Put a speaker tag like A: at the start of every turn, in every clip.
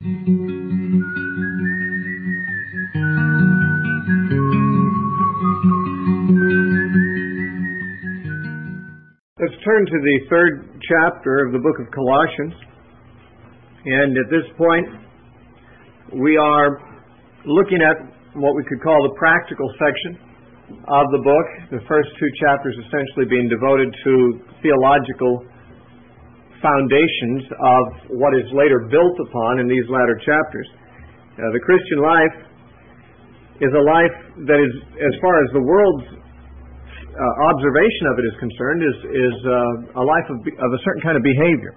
A: Let's turn to the third chapter of the book of Colossians. And at this point, we are looking at what we could call the practical section of the book. The first two chapters essentially being devoted to theological foundations of what is later built upon in these latter chapters. The Christian life is a life that is, as far as the world's observation of it is concerned, is a life of a certain kind of behavior.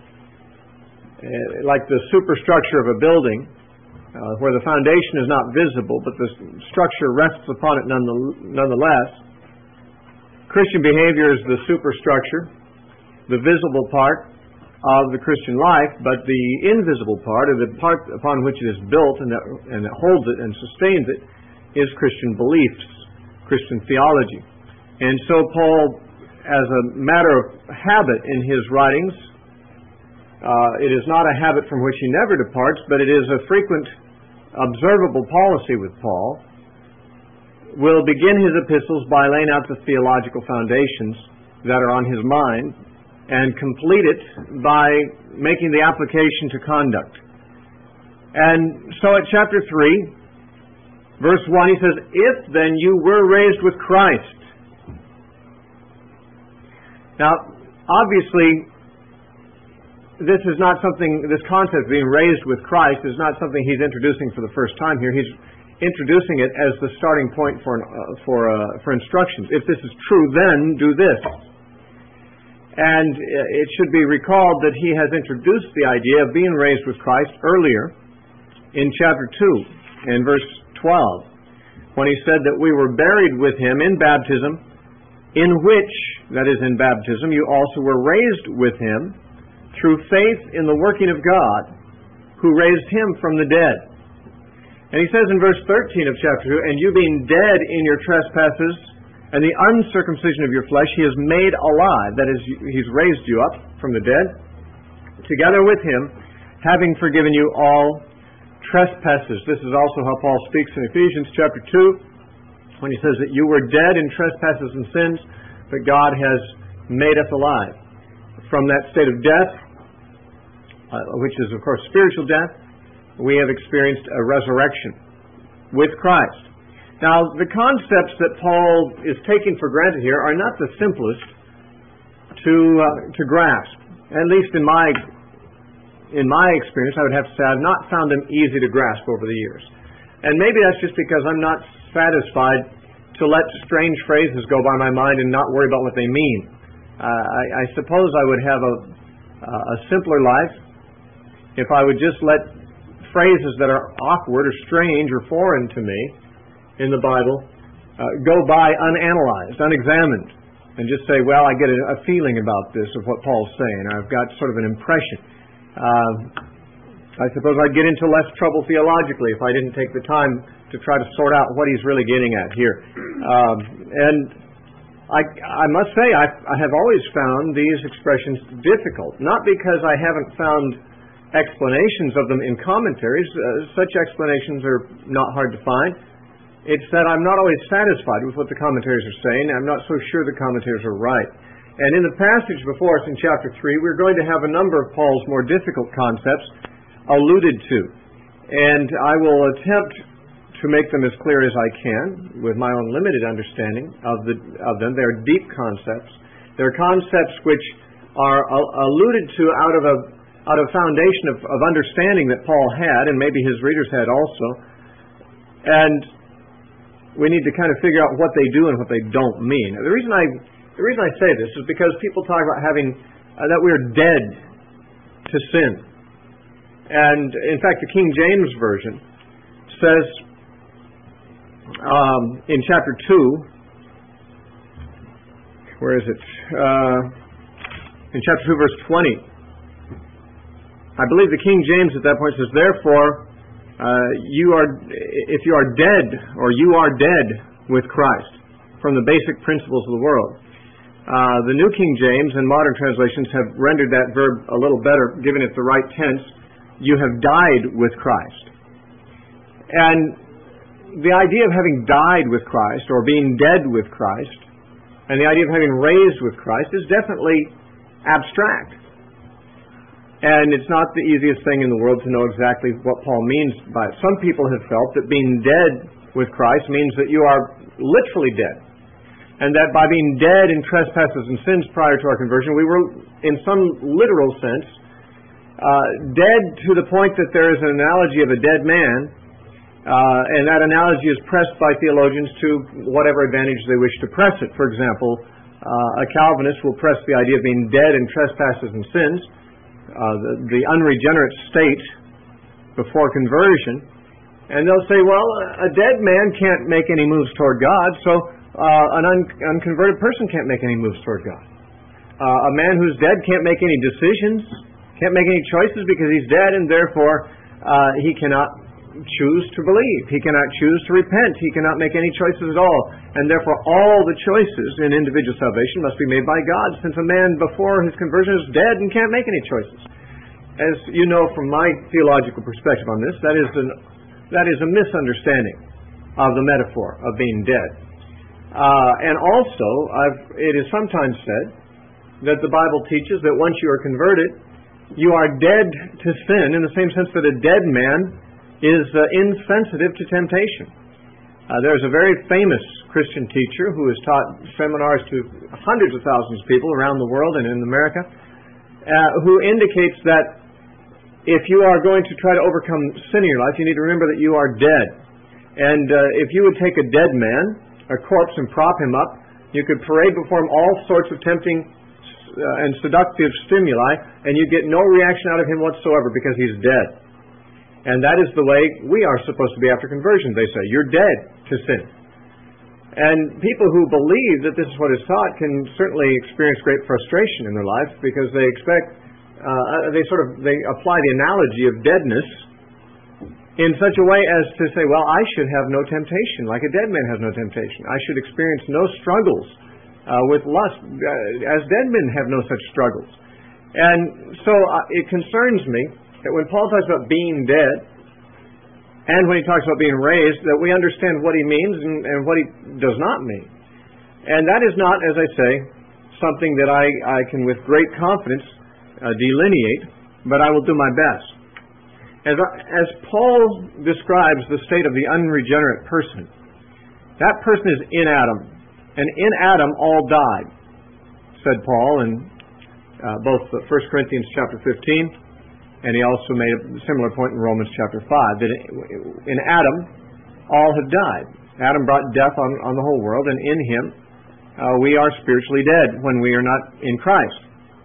A: Like the superstructure of a building, where the foundation is not visible, but the structure rests upon it nonetheless. Christian behavior is the superstructure, the visible part of the Christian life, but the invisible part, or the part upon which it is built and that holds it and sustains it, is Christian beliefs, Christian theology. And so Paul, as a matter of habit in his writings, it is not a habit from which he never departs, but it is a frequent observable policy with Paul, will begin his epistles by laying out the theological foundations that are on his mind and complete it by making the application to conduct. And so at chapter 3, verse 1, he says, "If then you were raised with Christ." Now, obviously, this concept of being raised with Christ is not something he's introducing for the first time here. He's introducing it as the starting point for instructions. If this is true, then do this. And it should be recalled that he has introduced the idea of being raised with Christ earlier in chapter 2, in verse 12, when he said that we were buried with him in baptism, in which, that is in baptism, you also were raised with him through faith in the working of God, who raised him from the dead. And he says in verse 13 of chapter 2, "And you being dead in your trespasses and the uncircumcision of your flesh, he has made alive," that is, he's raised you up from the dead, "together with him, having forgiven you all trespasses." This is also how Paul speaks in Ephesians chapter 2, when he says that you were dead in trespasses and sins, but God has made us alive. From that state of death, which is, of course, spiritual death, we have experienced a resurrection with Christ. Now, the concepts that Paul is taking for granted here are not the simplest to grasp. At least in my experience, I would have to say I've not found them easy to grasp over the years. And maybe that's just because I'm not satisfied to let strange phrases go by my mind and not worry about what they mean. I suppose I would have a simpler life if I would just let phrases that are awkward or strange or foreign to me in the Bible go by unanalyzed, unexamined, and just say, well, I get a feeling about this of what Paul's saying, or I've got sort of an impression. I suppose I'd get into less trouble theologically if I didn't take the time to try to sort out what he's really getting at here. And I must say, I have always found these expressions difficult, not because I haven't found explanations of them in commentaries. Such explanations are not hard to find. It's that I'm not always satisfied with what the commentaries are saying. I'm not so sure the commentaries are right. And in the passage before us in chapter 3, we're going to have a number of Paul's more difficult concepts alluded to. And I will attempt to make them as clear as I can with my own limited understanding of them. They're deep concepts. They're concepts which are alluded to out of a foundation of understanding that Paul had, and maybe his readers had also. And we need to kind of figure out what they do and what they don't mean. The reason I say this is because people talk about that we're dead to sin. And in fact, the King James Version says in chapter 2, where is it? In chapter 2, verse 20. I believe the King James at that point says, "Therefore, if you are dead, or you are dead with Christ from the basic principles of the world." The New King James and modern translations have rendered that verb a little better, given it the right tense. you have died with Christ. And the idea of having died with Christ, or being dead with Christ, and the idea of having raised with Christ is definitely abstract. And it's not the easiest thing in the world to know exactly what Paul means by it. Some people have felt that being dead with Christ means that you are literally dead. And that by being dead in trespasses and sins prior to our conversion, we were, in some literal sense, dead to the point that there is an analogy of a dead man, and that analogy is pressed by theologians to whatever advantage they wish to press it. For example, a Calvinist will press the idea of being dead in trespasses and sins, the unregenerate state before conversion, and they'll say, well, a dead man can't make any moves toward God, so an unconverted person can't make any moves toward God. A man who's dead can't make any decisions, can't make any choices because he's dead, and therefore he cannot choose to believe. He cannot choose to repent. He cannot make any choices at all. And therefore all the choices in individual salvation must be made by God, since a man before his conversion is dead and can't make any choices. As you know from my theological perspective on this, that is a misunderstanding of the metaphor of being dead. And also, it is sometimes said that the Bible teaches that once you are converted, you are dead to sin, in the same sense that a dead man is insensitive to temptation. There's a very famous Christian teacher who has taught seminars to hundreds of thousands of people around the world and in America, who indicates that if you are going to try to overcome sin in your life, you need to remember that you are dead. And if you would take a dead man, a corpse, and prop him up, you could parade before him all sorts of tempting and seductive stimuli, and you get no reaction out of him whatsoever because he's dead. And that is the way we are supposed to be after conversion, they say. You're dead to sin. And people who believe that this is what is taught can certainly experience great frustration in their life because they expect, they apply the analogy of deadness in such a way as to say, well, I should have no temptation, like a dead man has no temptation. I should experience no struggles with lust, as dead men have no such struggles. And so it concerns me that when Paul talks about being dead, and when he talks about being raised, that we understand what he means and what he does not mean. And that is not, as I say, something that I can with great confidence delineate, but I will do my best. As Paul describes the state of the unregenerate person, that person is in Adam, and in Adam all died, said Paul in both 1 Corinthians chapter 15, and he also made a similar point in Romans chapter 5, that in Adam all have died. Adam brought death on the whole world, and in him we are spiritually dead when we are not in Christ.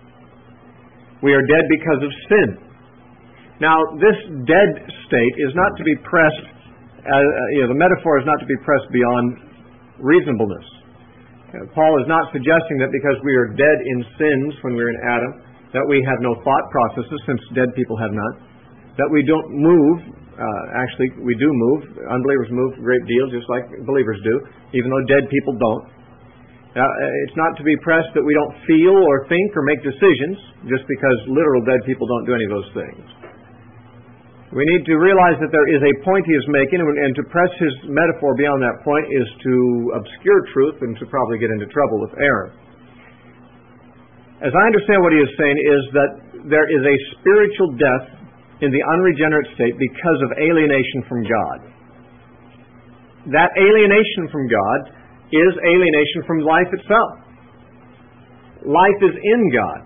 A: We are dead because of sin. Now, this dead state is not to be pressed, the metaphor is not to be pressed beyond reasonableness. Paul is not suggesting that because we are dead in sins when we're in Adam, that we have no thought processes, since dead people have none, that we don't move. Actually, we do move. Unbelievers move a great deal, just like believers do, even though dead people don't. It's not to be pressed that we don't feel or think or make decisions, just because literal dead people don't do any of those things. We need to realize that there is a point he is making, and to press his metaphor beyond that point is to obscure truth and to probably get into trouble with error. As I understand what he is saying is that there is a spiritual death in the unregenerate state because of alienation from God. That alienation from God is alienation from life itself. Life is in God.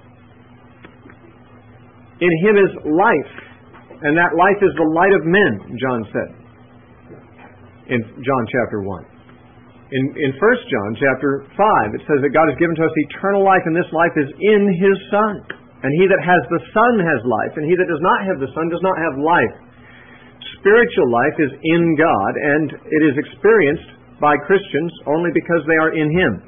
A: In him is life, and that life is the light of men, John said in John chapter 1. In 1 John chapter 5, it says that God has given to us eternal life, and this life is in his Son. And he that has the Son has life, and he that does not have the Son does not have life. Spiritual life is in God, and it is experienced by Christians only because they are in him.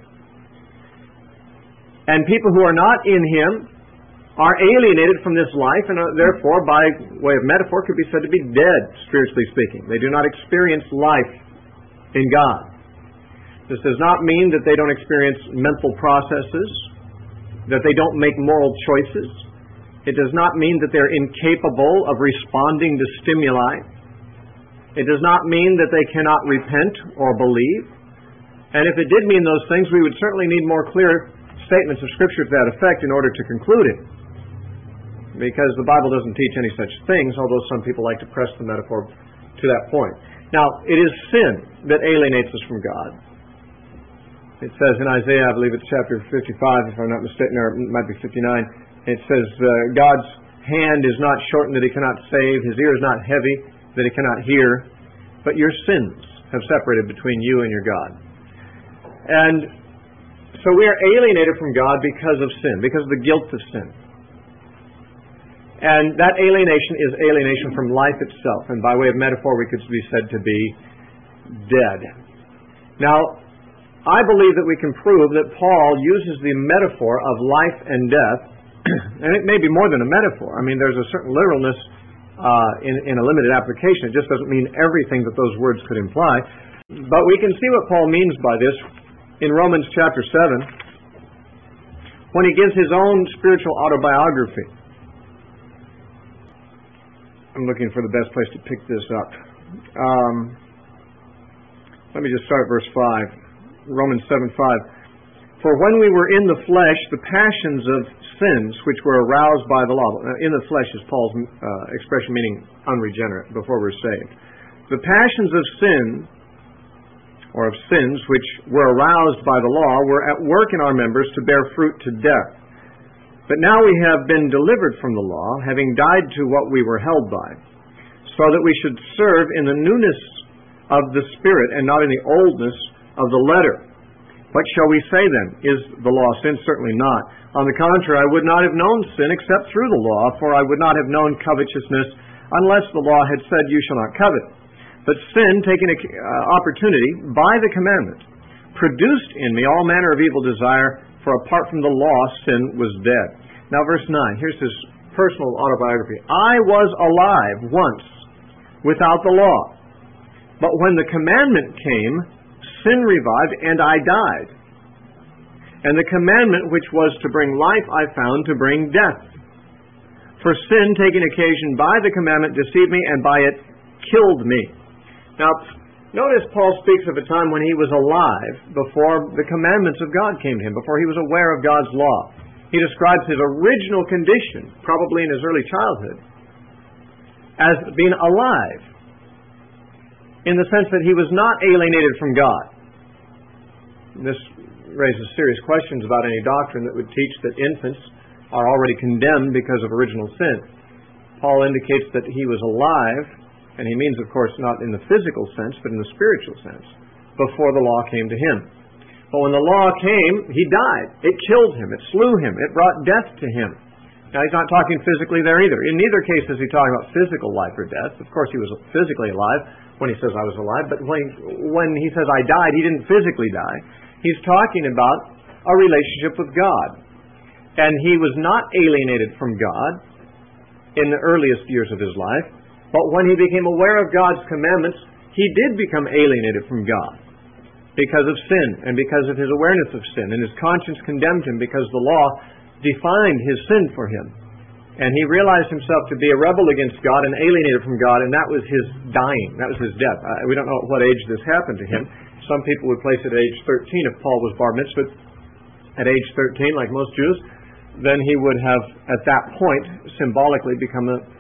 A: And people who are not in him are alienated from this life, and therefore, by way of metaphor, could be said to be dead, spiritually speaking. They do not experience life in God. This does not mean that they don't experience mental processes, that they don't make moral choices, It does not mean that they're incapable of responding to stimuli. It does not mean that they cannot repent or believe. And if it did mean those things, we would certainly need more clear statements of Scripture to that effect in order to conclude it. Because the Bible doesn't teach any such things, although some people like to press the metaphor to that point. Now, it is sin that alienates us from God. It says in Isaiah, I believe it's chapter 55, if I'm not mistaken, or it might be 59, it says, God's hand is not shortened that He cannot save, His ear is not heavy that He cannot hear, but your sins have separated between you and your God. And so we are alienated from God because of sin, because of the guilt of sin. And that alienation is alienation from life itself. And by way of metaphor, we could be said to be dead. Now, I believe that we can prove that Paul uses the metaphor of life and death, and it may be more than a metaphor. I mean, there's a certain literalness in a limited application. It just doesn't mean everything that those words could imply. But we can see what Paul means by this in Romans chapter 7, when he gives his own spiritual autobiography. I'm looking for the best place to pick this up. Let me just start verse 5. Romans 7:5. For when we were in the flesh, the passions of sins which were aroused by the law. In the flesh is Paul's expression meaning unregenerate, before we're saved. The passions of sin, or of sins which were aroused by the law, were at work in our members to bear fruit to death. But now we have been delivered from the law, having died to what we were held by, so that we should serve in the newness of the Spirit and not in the oldness of the letter. What shall we say then? Is the law sin? Certainly not. On the contrary, I would not have known sin except through the law, for I would not have known covetousness unless the law had said, you shall not covet. But sin, taking an opportunity by the commandment, produced in me all manner of evil desire, for apart from the law, sin was dead. Now verse 9, here's his personal autobiography. I was alive once without the law, but when the commandment came, sin revived, and I died. And the commandment which was to bring life I found to bring death. For sin, taking occasion by the commandment, deceived me, and by it killed me. Now, notice Paul speaks of a time when he was alive before the commandments of God came to him, before he was aware of God's law. He describes his original condition, probably in his early childhood, as being alive, in the sense that he was not alienated from God. This raises serious questions about any doctrine that would teach that infants are already condemned because of original sin. Paul indicates that he was alive, and he means, of course, not in the physical sense, but in the spiritual sense, before the law came to him. But when the law came, he died. It killed him. It slew him. It brought death to him. Now, he's not talking physically there either. In neither case is he talking about physical life or death. Of course, he was physically alive when he says, I was alive. But when he says, I died, he didn't physically die. He's talking about a relationship with God. And he was not alienated from God in the earliest years of his life. But when he became aware of God's commandments, he did become alienated from God because of sin and because of his awareness of sin. And his conscience condemned him because the law defined his sin for him. And he realized himself to be a rebel against God and alienated from God, and that was his dying. That was his death. We don't know at what age this happened to him. Some people would place it at age 13 if Paul was bar mitzvah at age 13, like most Jews. Then he would have, at that point, symbolically become a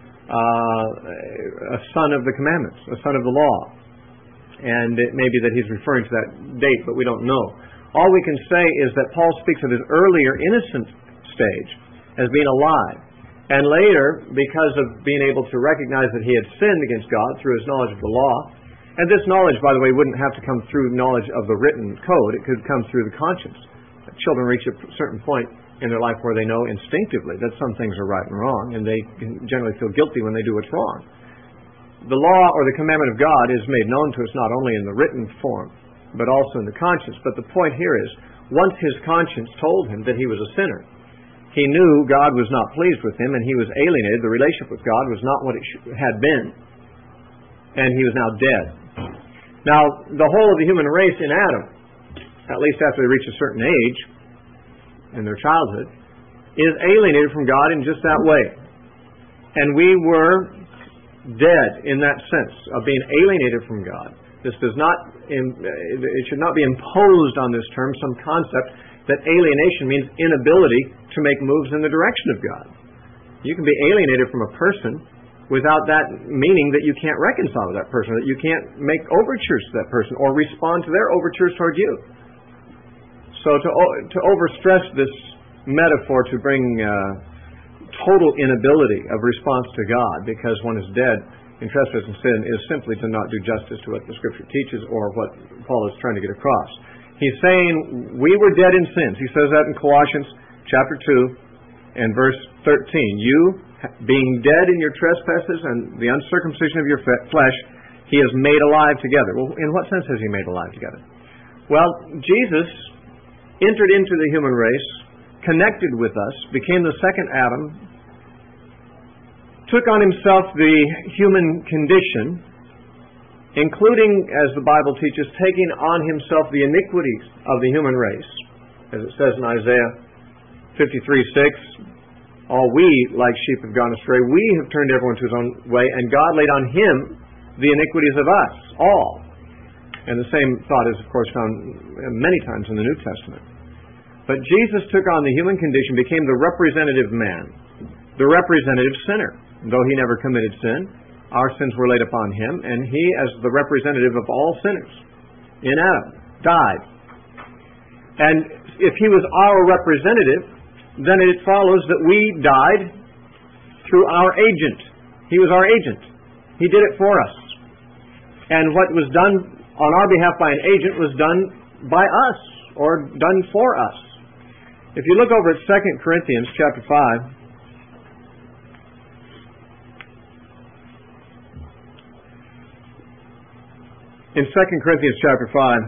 A: son of the commandments, a son of the law. And it may be that he's referring to that date, but we don't know. All we can say is that Paul speaks of his earlier innocent stage as being alive. And later, because of being able to recognize that he had sinned against God through his knowledge of the law, and this knowledge, by the way, wouldn't have to come through knowledge of the written code. It could come through the conscience. Children reach a certain point in their life where they know instinctively that some things are right and wrong, and they generally feel guilty when they do what's wrong. The law or the commandment of God is made known to us not only in the written form, but also in the conscience. But the point here is, once his conscience told him that he was a sinner, he knew God was not pleased with him, and he was alienated. The relationship with God was not what it had been, and he was now dead. Now, the whole of the human race in Adam, at least after they reach a certain age in their childhood, is alienated from God in just that way. And we were dead in that sense of being alienated from God. This does not, it should not be imposed on this term some concept that alienation means inability to make moves in the direction of God. You can be alienated from a person without that meaning that you can't reconcile with that person, that you can't make overtures to that person or respond to their overtures toward you. So to overstress this metaphor to bring total inability of response to God because one is dead in trespass and sin is simply to not do justice to what the Scripture teaches or what Paul is trying to get across. He's saying we were dead in sins. He says that in Colossians chapter 2 and verse 13. You, being dead in your trespasses and the uncircumcision of your flesh, He has made alive together. Well, in what sense has He made alive together? Well, Jesus entered into the human race, connected with us, became the second Adam, took on Himself the human condition, including, as the Bible teaches, taking on Himself the iniquities of the human race. As it says in Isaiah 53:6, all we, like sheep, have gone astray. We have turned everyone to his own way, and God laid on Him the iniquities of us, all. And the same thought is, of course, found many times in the New Testament. But Jesus took on the human condition, became the representative man, the representative sinner. Though He never committed sin, our sins were laid upon Him, and He, as the representative of all sinners in Adam, died. And if He was our representative, then it follows that we died through our agent. He was our agent. He did it for us. And what was done on our behalf by an agent was done by us, or done for us. If you look over at 2 Corinthians chapter 5, in 2 Corinthians chapter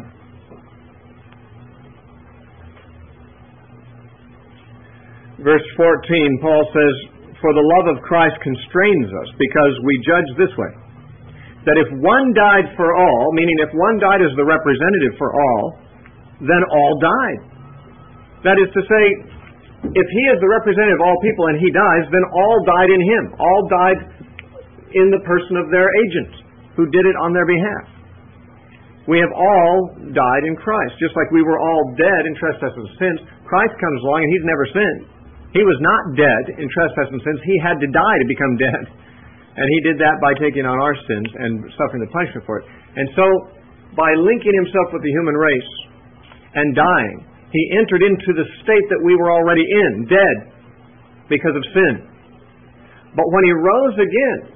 A: 5, verse 14, Paul says, "For the love of Christ constrains us, because we judge this way, that if one died for all," meaning if one died as the representative for all, then all died. That is to say, if He is the representative of all people and He dies, then all died in Him. All died in the person of their agent, who did it on their behalf. We have all died in Christ. Just like we were all dead in trespasses and sins, Christ comes along and He's never sinned. He was not dead in trespasses and sins. He had to die to become dead. And He did that by taking on our sins and suffering the punishment for it. And so, by linking Himself with the human race and dying, He entered into the state that we were already in, dead, because of sin. But when He rose again,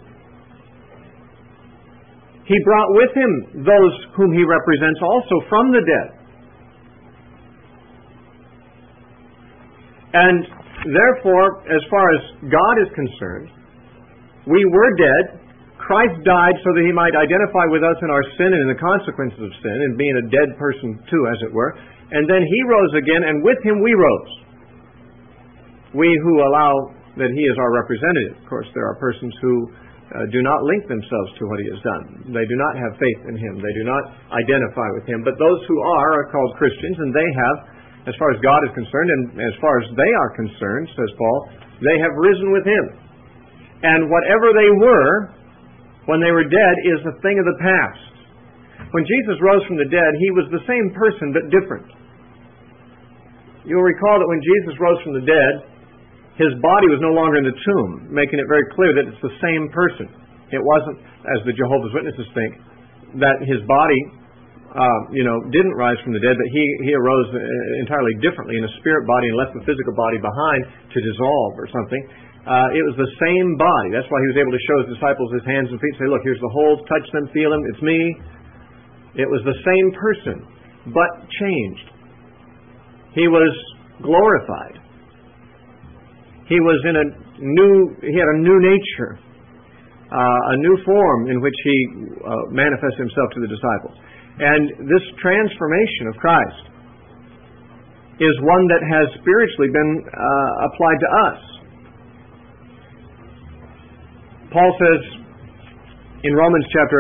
A: He brought with Him those whom He represents also from the dead. And therefore, as far as God is concerned, we were dead. Christ died so that He might identify with us in our sin and in the consequences of sin, and being a dead person too, as it were. And then He rose again, and with Him we rose. We who allow that He is our representative. Of course, there are persons who do not link themselves to what He has done. They do not have faith in Him. They do not identify with Him. But those who are called Christians, and they have, as far as God is concerned, and as far as they are concerned, says Paul, they have risen with Him. And whatever they were when they were dead is a thing of the past. When Jesus rose from the dead, He was the same person but different. You'll recall that when Jesus rose from the dead, His body was no longer in the tomb, making it very clear that it's the same person. It wasn't, as the Jehovah's Witnesses think, that His body didn't rise from the dead, but He arose entirely differently in a spirit body and left the physical body behind to dissolve or something. It was the same body. That's why He was able to show His disciples His hands and feet, say, look, here's the holes, touch them, feel them, it's me. It was the same person, but changed. He was glorified. He was he had a new nature, a new form in which He manifested Himself to the disciples. And this transformation of Christ is one that has spiritually been applied to us. Paul says in Romans chapter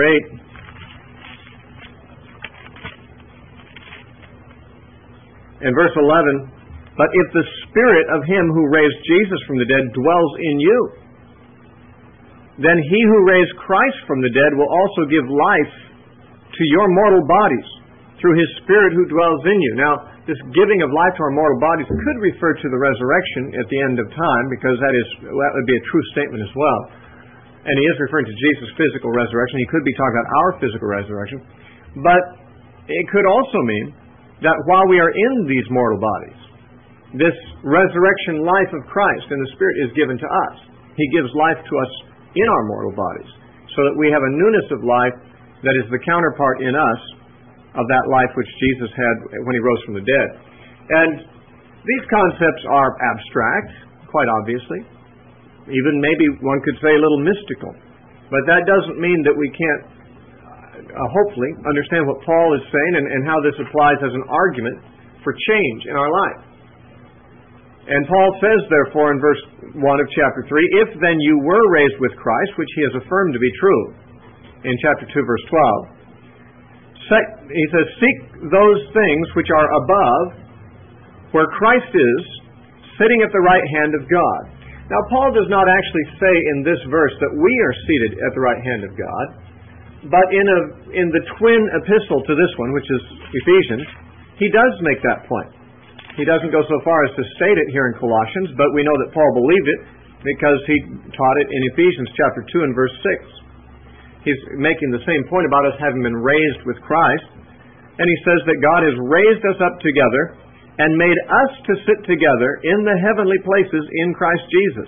A: 8 and verse 11, But if the Spirit of Him who raised Jesus from the dead dwells in you, then He who raised Christ from the dead will also give life to your mortal bodies through His Spirit who dwells in you. Now, this giving of life to our mortal bodies could refer to the resurrection at the end of time, because that would be a true statement as well. And He is referring to Jesus' physical resurrection. He could be talking about our physical resurrection. But it could also mean that while we are in these mortal bodies, this resurrection life of Christ in the Spirit is given to us. He gives life to us in our mortal bodies, so that we have a newness of life that is the counterpart in us of that life which Jesus had when He rose from the dead. And these concepts are abstract, quite obviously. Even maybe one could say a little mystical. But that doesn't mean that we can't, hopefully, understand what Paul is saying and how this applies as an argument for change in our life. And Paul says, therefore, in verse 1 of chapter 3, if then you were raised with Christ, which he has affirmed to be true, in chapter 2, verse 12, he says, seek those things which are above, where Christ is, sitting at the right hand of God. Now, Paul does not actually say in this verse that we are seated at the right hand of God, but in the twin epistle to this one, which is Ephesians, he does make that point. He doesn't go so far as to state it here in Colossians, but we know that Paul believed it because he taught it in Ephesians chapter 2 and verse 6. He's making the same point about us having been raised with Christ, and he says that God has raised us up together and made us to sit together in the heavenly places in Christ Jesus.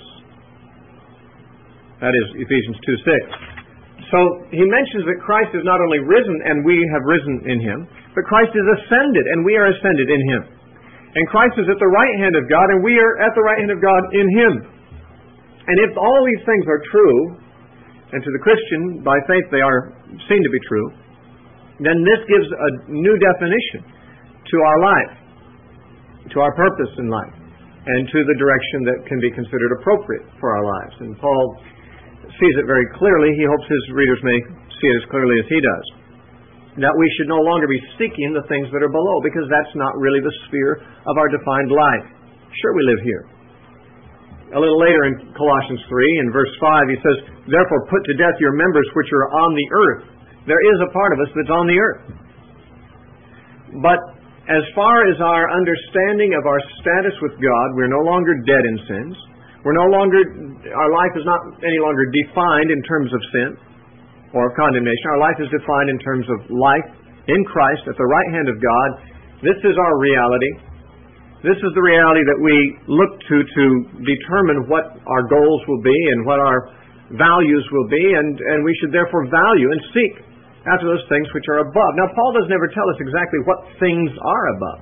A: That is Ephesians 2:6. So he mentions that Christ is not only risen and we have risen in Him, but Christ is ascended and we are ascended in Him. And Christ is at the right hand of God, and we are at the right hand of God in Him. And if all these things are true, and to the Christian, by faith they are seen to be true, then this gives a new definition to our life, to our purpose in life, and to the direction that can be considered appropriate for our lives. And Paul sees it very clearly. He hopes his readers may see it as clearly as he does. That we should no longer be seeking the things that are below, because that's not really the sphere of our defined life. Sure, we live here. A little later in Colossians 3, in verse 5, he says, therefore put to death your members which are on the earth. There is a part of us that's on the earth. But as far as our understanding of our status with God, we're no longer dead in sins. Our life is not any longer defined in terms of sin or of condemnation. Our life is defined in terms of life in Christ at the right hand of God. This is our reality. This is the reality that we look to determine what our goals will be and what our values will be, and we should therefore value and seek after those things which are above. Now, Paul doesn't ever tell us exactly what things are above.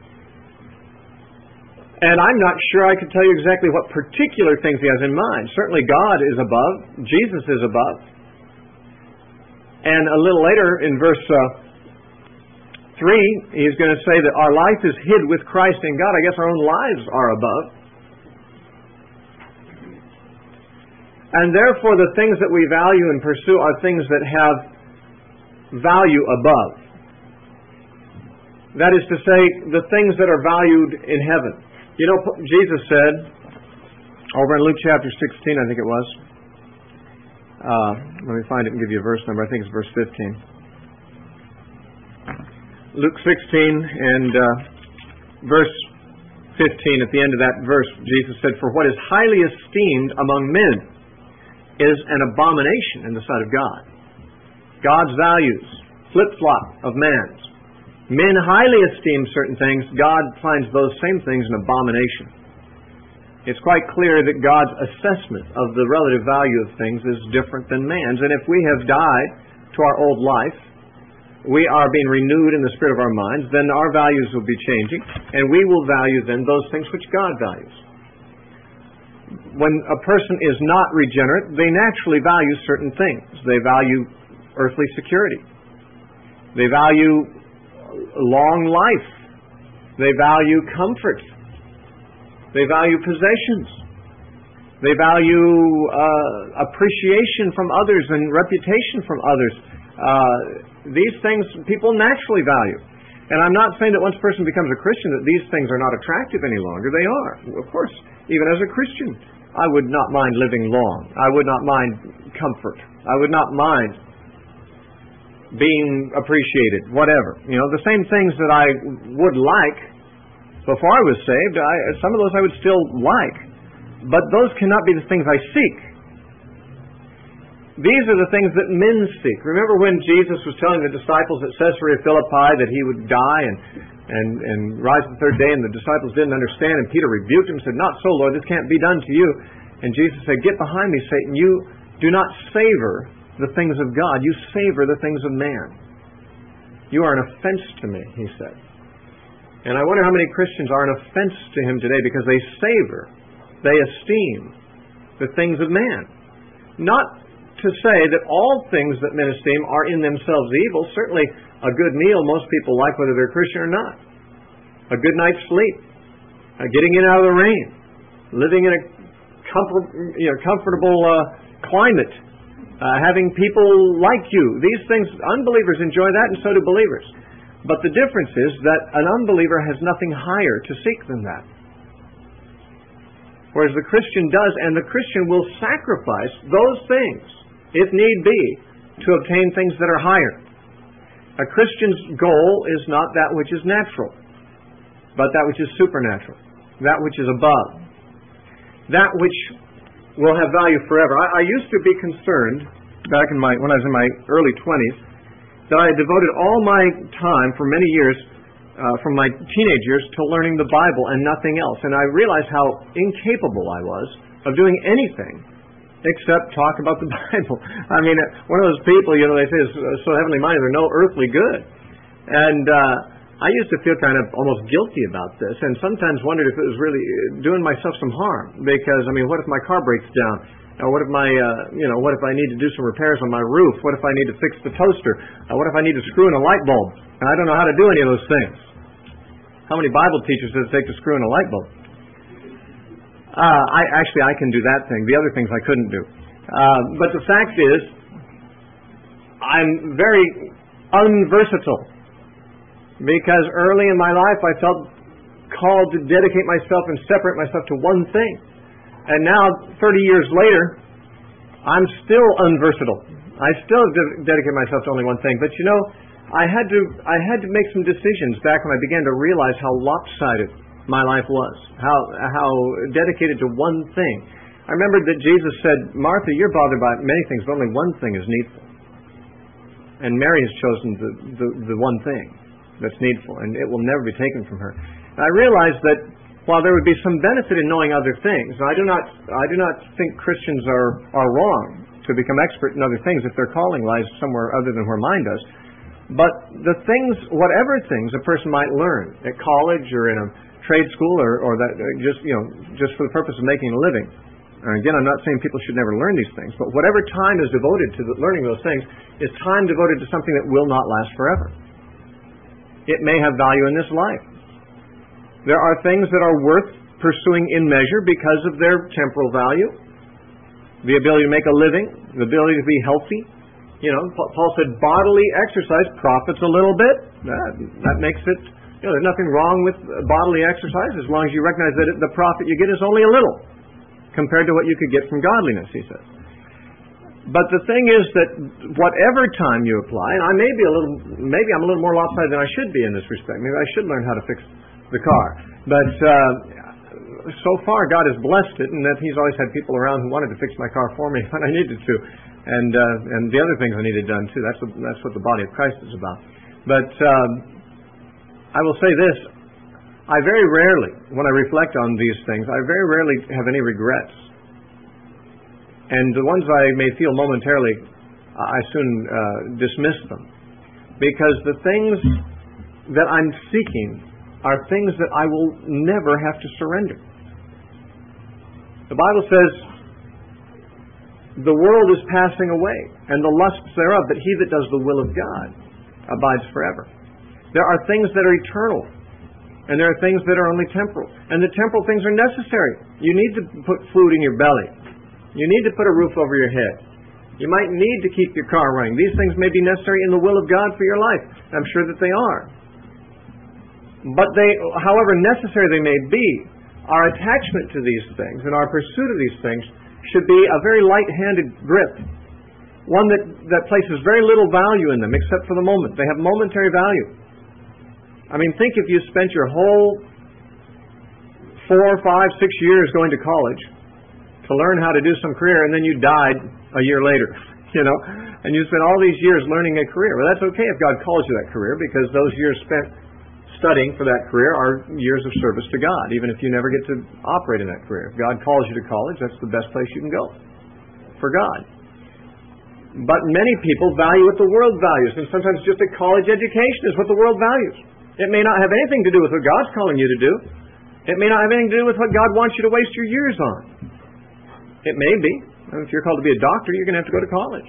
A: And I'm not sure I can tell you exactly what particular things he has in mind. Certainly God is above. Jesus is above. And a little later in verse 3, he's going to say that our life is hid with Christ in God. I guess our own lives are above. And therefore the things that we value and pursue are things that have value above. That is to say, the things that are valued in heaven. You know, Jesus said, over in Luke chapter 16, I think it was, let me find it and give you a verse number. I think it's verse 15. Luke 16 and verse 15, at the end of that verse, Jesus said, for what is highly esteemed among men is an abomination in the sight of God. God's values, flip-flop of man's. Men highly esteem certain things. God finds those same things an abomination. It's quite clear that God's assessment of the relative value of things is different than man's. And if we have died to our old life, we are being renewed in the spirit of our minds, then our values will be changing, and we will value then those things which God values. When a person is not regenerate, they naturally value certain things. They value earthly security. They value long life. They value comfort. They value possessions. They value appreciation from others and reputation from others. These things people naturally value. And I'm not saying that once a person becomes a Christian that these things are not attractive any longer. They are. Of course, even as a Christian, I would not mind living long. I would not mind comfort. I would not mind being appreciated, whatever. You know, the same things that I would like before I was saved, some of those I would still like. But those cannot be the things I seek. These are the things that men seek. Remember when Jesus was telling the disciples at Caesarea Philippi that he would die and rise the third day, and the disciples didn't understand, and Peter rebuked him and said, "Not so, Lord, this can't be done to you." And Jesus said, "Get behind me, Satan. You do not savor the things of God. You savor the things of man. You are an offense to me," he said. And I wonder how many Christians are an offense to him today because they savor, they esteem the things of man. Not to say that all things that men esteem are in themselves evil. Certainly a good meal most people like whether they're Christian or not. A good night's sleep. Getting in out of the rain. Living in a comfortable climate. Having people like you. These things, unbelievers enjoy that, and so do believers. But the difference is that an unbeliever has nothing higher to seek than that. Whereas the Christian does, and the Christian will sacrifice those things, if need be, to obtain things that are higher. A Christian's goal is not that which is natural, but that which is supernatural, that which is above, that which will have value forever. I used to be concerned, back when I was in my early 20s, that I had devoted all my time for many years, from my teenage years, to learning the Bible and nothing else. And I realized how incapable I was of doing anything except talk about the Bible. I mean, one of those people, they say, is so heavenly minded, they're no earthly good. And I used to feel kind of almost guilty about this, and sometimes wondered if it was really doing myself some harm. Because, what if my car breaks down? Or what if what if I need to do some repairs on my roof? What if I need to fix the toaster? What if I need to screw in a light bulb? And I don't know how to do any of those things. How many Bible teachers does it take to screw in a light bulb? I can do that thing. The other things I couldn't do. But the fact is, I'm very unversatile. Because early in my life I felt called to dedicate myself and separate myself to one thing. And now, 30 years later, I'm still unversatile. I still dedicate myself to only one thing. But I had to make some decisions back when I began to realize how lopsided my life was, how dedicated to one thing. I remembered that Jesus said, "Martha, you're bothered by many things, but only one thing is needful." And Mary has chosen the one thing that's needful, and it will never be taken from her. And I realized that while there would be some benefit in knowing other things, I do not think Christians are wrong to become expert in other things if their calling lies somewhere other than where mine does. But the things, whatever things a person might learn at college or in a trade school or that just for the purpose of making a living. And again, I'm not saying people should never learn these things, but whatever time is devoted to learning those things is time devoted to something that will not last forever. It may have value in this life. There are things that are worth pursuing in measure because of their temporal value. The ability to make a living, the ability to be healthy. Paul said bodily exercise profits a little bit. That makes it, there's nothing wrong with bodily exercise as long as you recognize that the profit you get is only a little compared to what you could get from godliness, he says. But the thing is that whatever time you apply, and maybe I'm a little more lopsided than I should be in this respect. Maybe I should learn how to fix the car. But so far God has blessed it, and that He's always had people around who wanted to fix my car for me when I needed to, and the other things I needed done too. That's what the body of Christ is about. But I will say this: I very rarely, when I reflect on these things, I very rarely have any regrets. And the ones I may feel momentarily, I soon dismiss them, because the things that I'm seeking are things that I will never have to surrender. The Bible says, "The world is passing away, and the lusts thereof, but he that does the will of God abides forever." There are things that are eternal, and there are things that are only temporal. And the temporal things are necessary. You need to put food in your belly. You need to put a roof over your head. You might need to keep your car running. These things may be necessary in the will of God for your life. I'm sure that they are. But however necessary they may be, our attachment to these things and our pursuit of these things should be a very light-handed grip, one that places very little value in them except for the moment. They have momentary value. I mean, think if you spent your whole 4, 5, 6 years going to college to learn how to do some career, and then you died a year later, and you spent all these years learning a career. Well, that's okay if God calls you that career, because those years spent studying for that career are years of service to God, even if you never get to operate in that career. If God calls you to college, that's the best place you can go for God. But many people value what the world values, and sometimes just a college education is what the world values. It may not have anything to do with what God's calling you to do. It may not have anything to do with what God wants you to waste your years on. It may be. If you're called to be a doctor, you're going to have to go to college.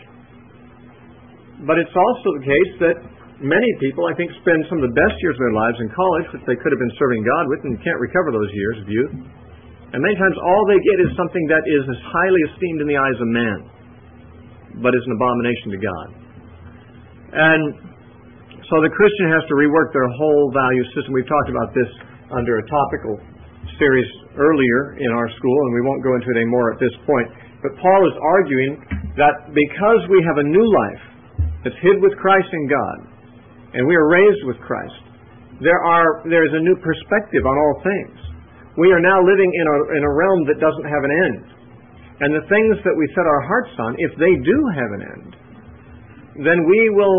A: But it's also the case that many people, I think, spend some of the best years of their lives in college, which they could have been serving God with, and can't recover those years of youth. And many times all they get is something that is as highly esteemed in the eyes of man, but is an abomination to God. And so the Christian has to rework their whole value system. We've talked about this under a topical series earlier in our school, and we won't go into it anymore at this point. But Paul is arguing that because we have a new life that's hid with Christ in God, and we are raised with Christ, there is a new perspective on all things. We are now living in a realm that doesn't have an end. And the things that we set our hearts on, if they do have an end, then we will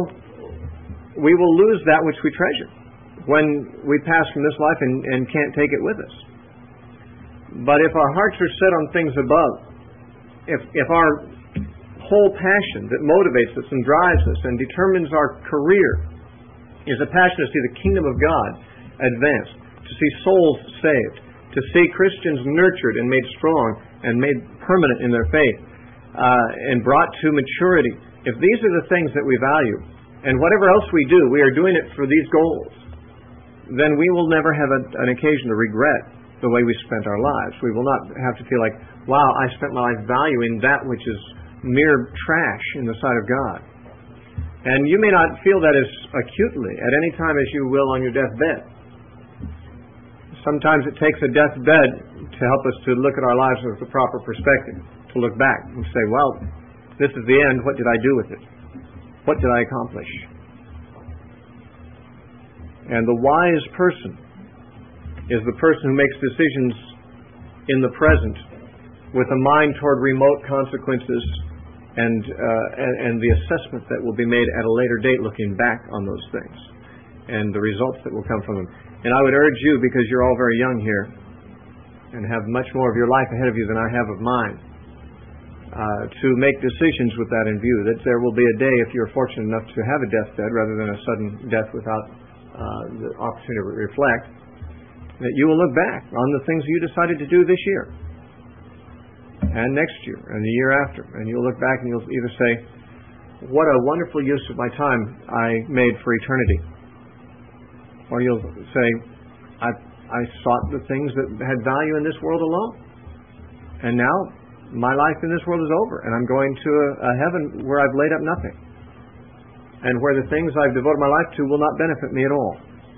A: lose that which we treasure when we pass from this life and can't take it with us. But if our hearts are set on things above, if our whole passion that motivates us and drives us and determines our career is a passion to see the kingdom of God advance, to see souls saved, to see Christians nurtured and made strong and made permanent in their faith, and brought to maturity, if these are the things that we value, and whatever else we do, we are doing it for these goals, then we will never have an occasion to regret the way we spent our lives. We will not have to feel like, wow, I spent my life valuing that which is mere trash in the sight of God. And you may not feel that as acutely at any time as you will on your deathbed. Sometimes it takes a deathbed to help us to look at our lives with a proper perspective, to look back and say, well, this is the end. What did I do with it? What did I accomplish? And the wise person is the person who makes decisions in the present with a mind toward remote consequences and the assessment that will be made at a later date looking back on those things and the results that will come from them. And I would urge you, because you're all very young here and have much more of your life ahead of you than I have of mine, to make decisions with that in view, that there will be a day, if you're fortunate enough to have a deathbed rather than a sudden death without the opportunity to reflect, that you will look back on the things you decided to do this year and next year and the year after, and you'll look back and you'll either say, what a wonderful use of my time I made for eternity, or you'll say, I sought the things that had value in this world alone, and now my life in this world is over, and I'm going to a heaven where I've laid up nothing, and where the things I've devoted my life to will not benefit me at all.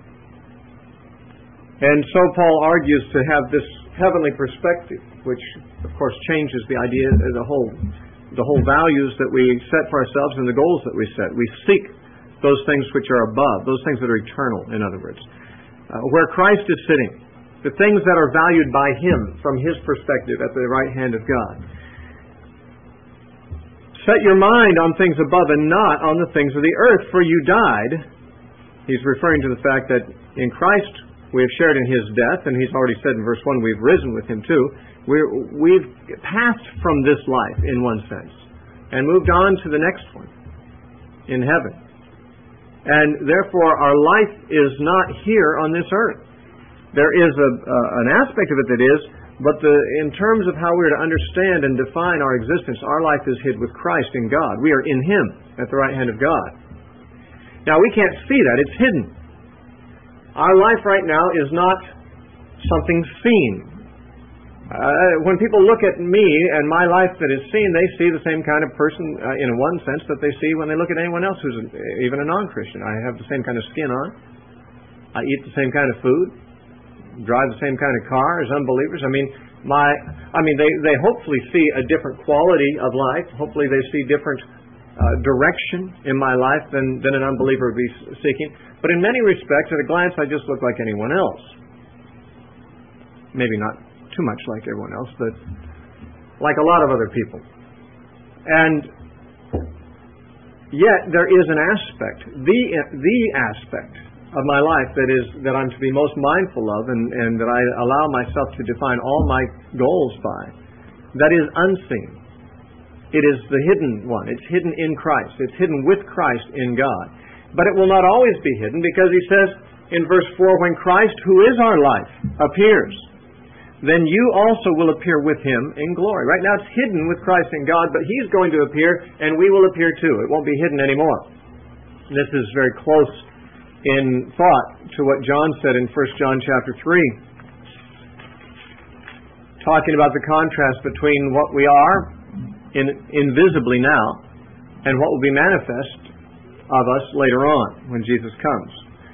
A: And so Paul argues to have this heavenly perspective, which of course changes the idea, the whole values that we set for ourselves and the goals that we set. We seek those things which are above, those things that are eternal, in other words. Where Christ is sitting, the things that are valued by Him from His perspective at the right hand of God. Set your mind on things above and not on the things of the earth, for you died. He's referring to the fact that in Christ we have shared in His death, and He's already said in verse 1 we've risen with Him too. We've passed from this life in one sense and moved on to the next one in heaven. And therefore our life is not here on this earth. There is an aspect of it that is, but in terms of how we're to understand and define our existence, our life is hid with Christ in God. We are in Him at the right hand of God. Now we can't see that. It's hidden. Our life right now is not something seen. When people look at me and my life that is seen, they see the same kind of person in one sense that they see when they look at anyone else who's even a non-Christian. I have the same kind of skin on. I eat the same kind of food, drive the same kind of car as unbelievers. They hopefully see a different quality of life. Hopefully they see different direction in my life than an unbeliever would be seeking. But in many respects, at a glance, I just look like anyone else. Maybe not too much like everyone else, but like a lot of other people. And yet there is an aspect, the aspect of my life that I'm to be most mindful of and that I allow myself to define all my goals by, that is unseen. It is the hidden one. It's hidden in Christ. It's hidden with Christ in God. But it will not always be hidden, because he says in verse 4, when Christ, who is our life, appears, then you also will appear with him in glory. Right now it's hidden with Christ in God, but he's going to appear, and we will appear too. It won't be hidden anymore. This is very close in thought to what John said in 1 John chapter 3, talking about the contrast between what we are invisibly now and what will be manifest of us later on when Jesus comes.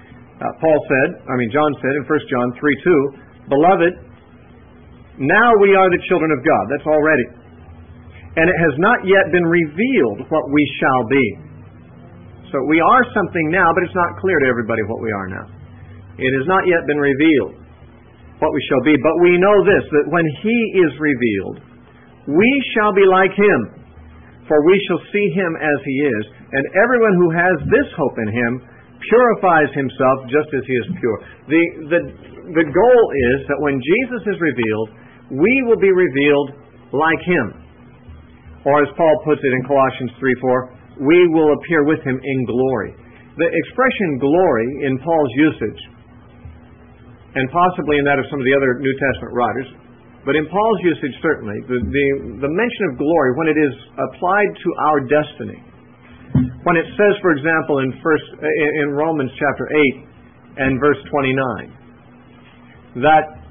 A: John said in 1 John 3:2, Beloved, now we are the children of God. That's already. And it has not yet been revealed what we shall be. So we are something now, but it's not clear to everybody what we are now. It has not yet been revealed what we shall be. But we know this, that when he is revealed, we shall be like him, for we shall see him as he is. And everyone who has this hope in him purifies himself just as he is pure. The goal is that when Jesus is revealed, we will be revealed like him. Or as Paul puts it in Colossians 3:4, we will appear with him in glory. The expression glory in Paul's usage, and possibly in that of some of the other New Testament writers, but in Paul's usage certainly, the mention of glory, when it is applied to our destiny, when it says, for example, in Romans chapter 8 and verse 29,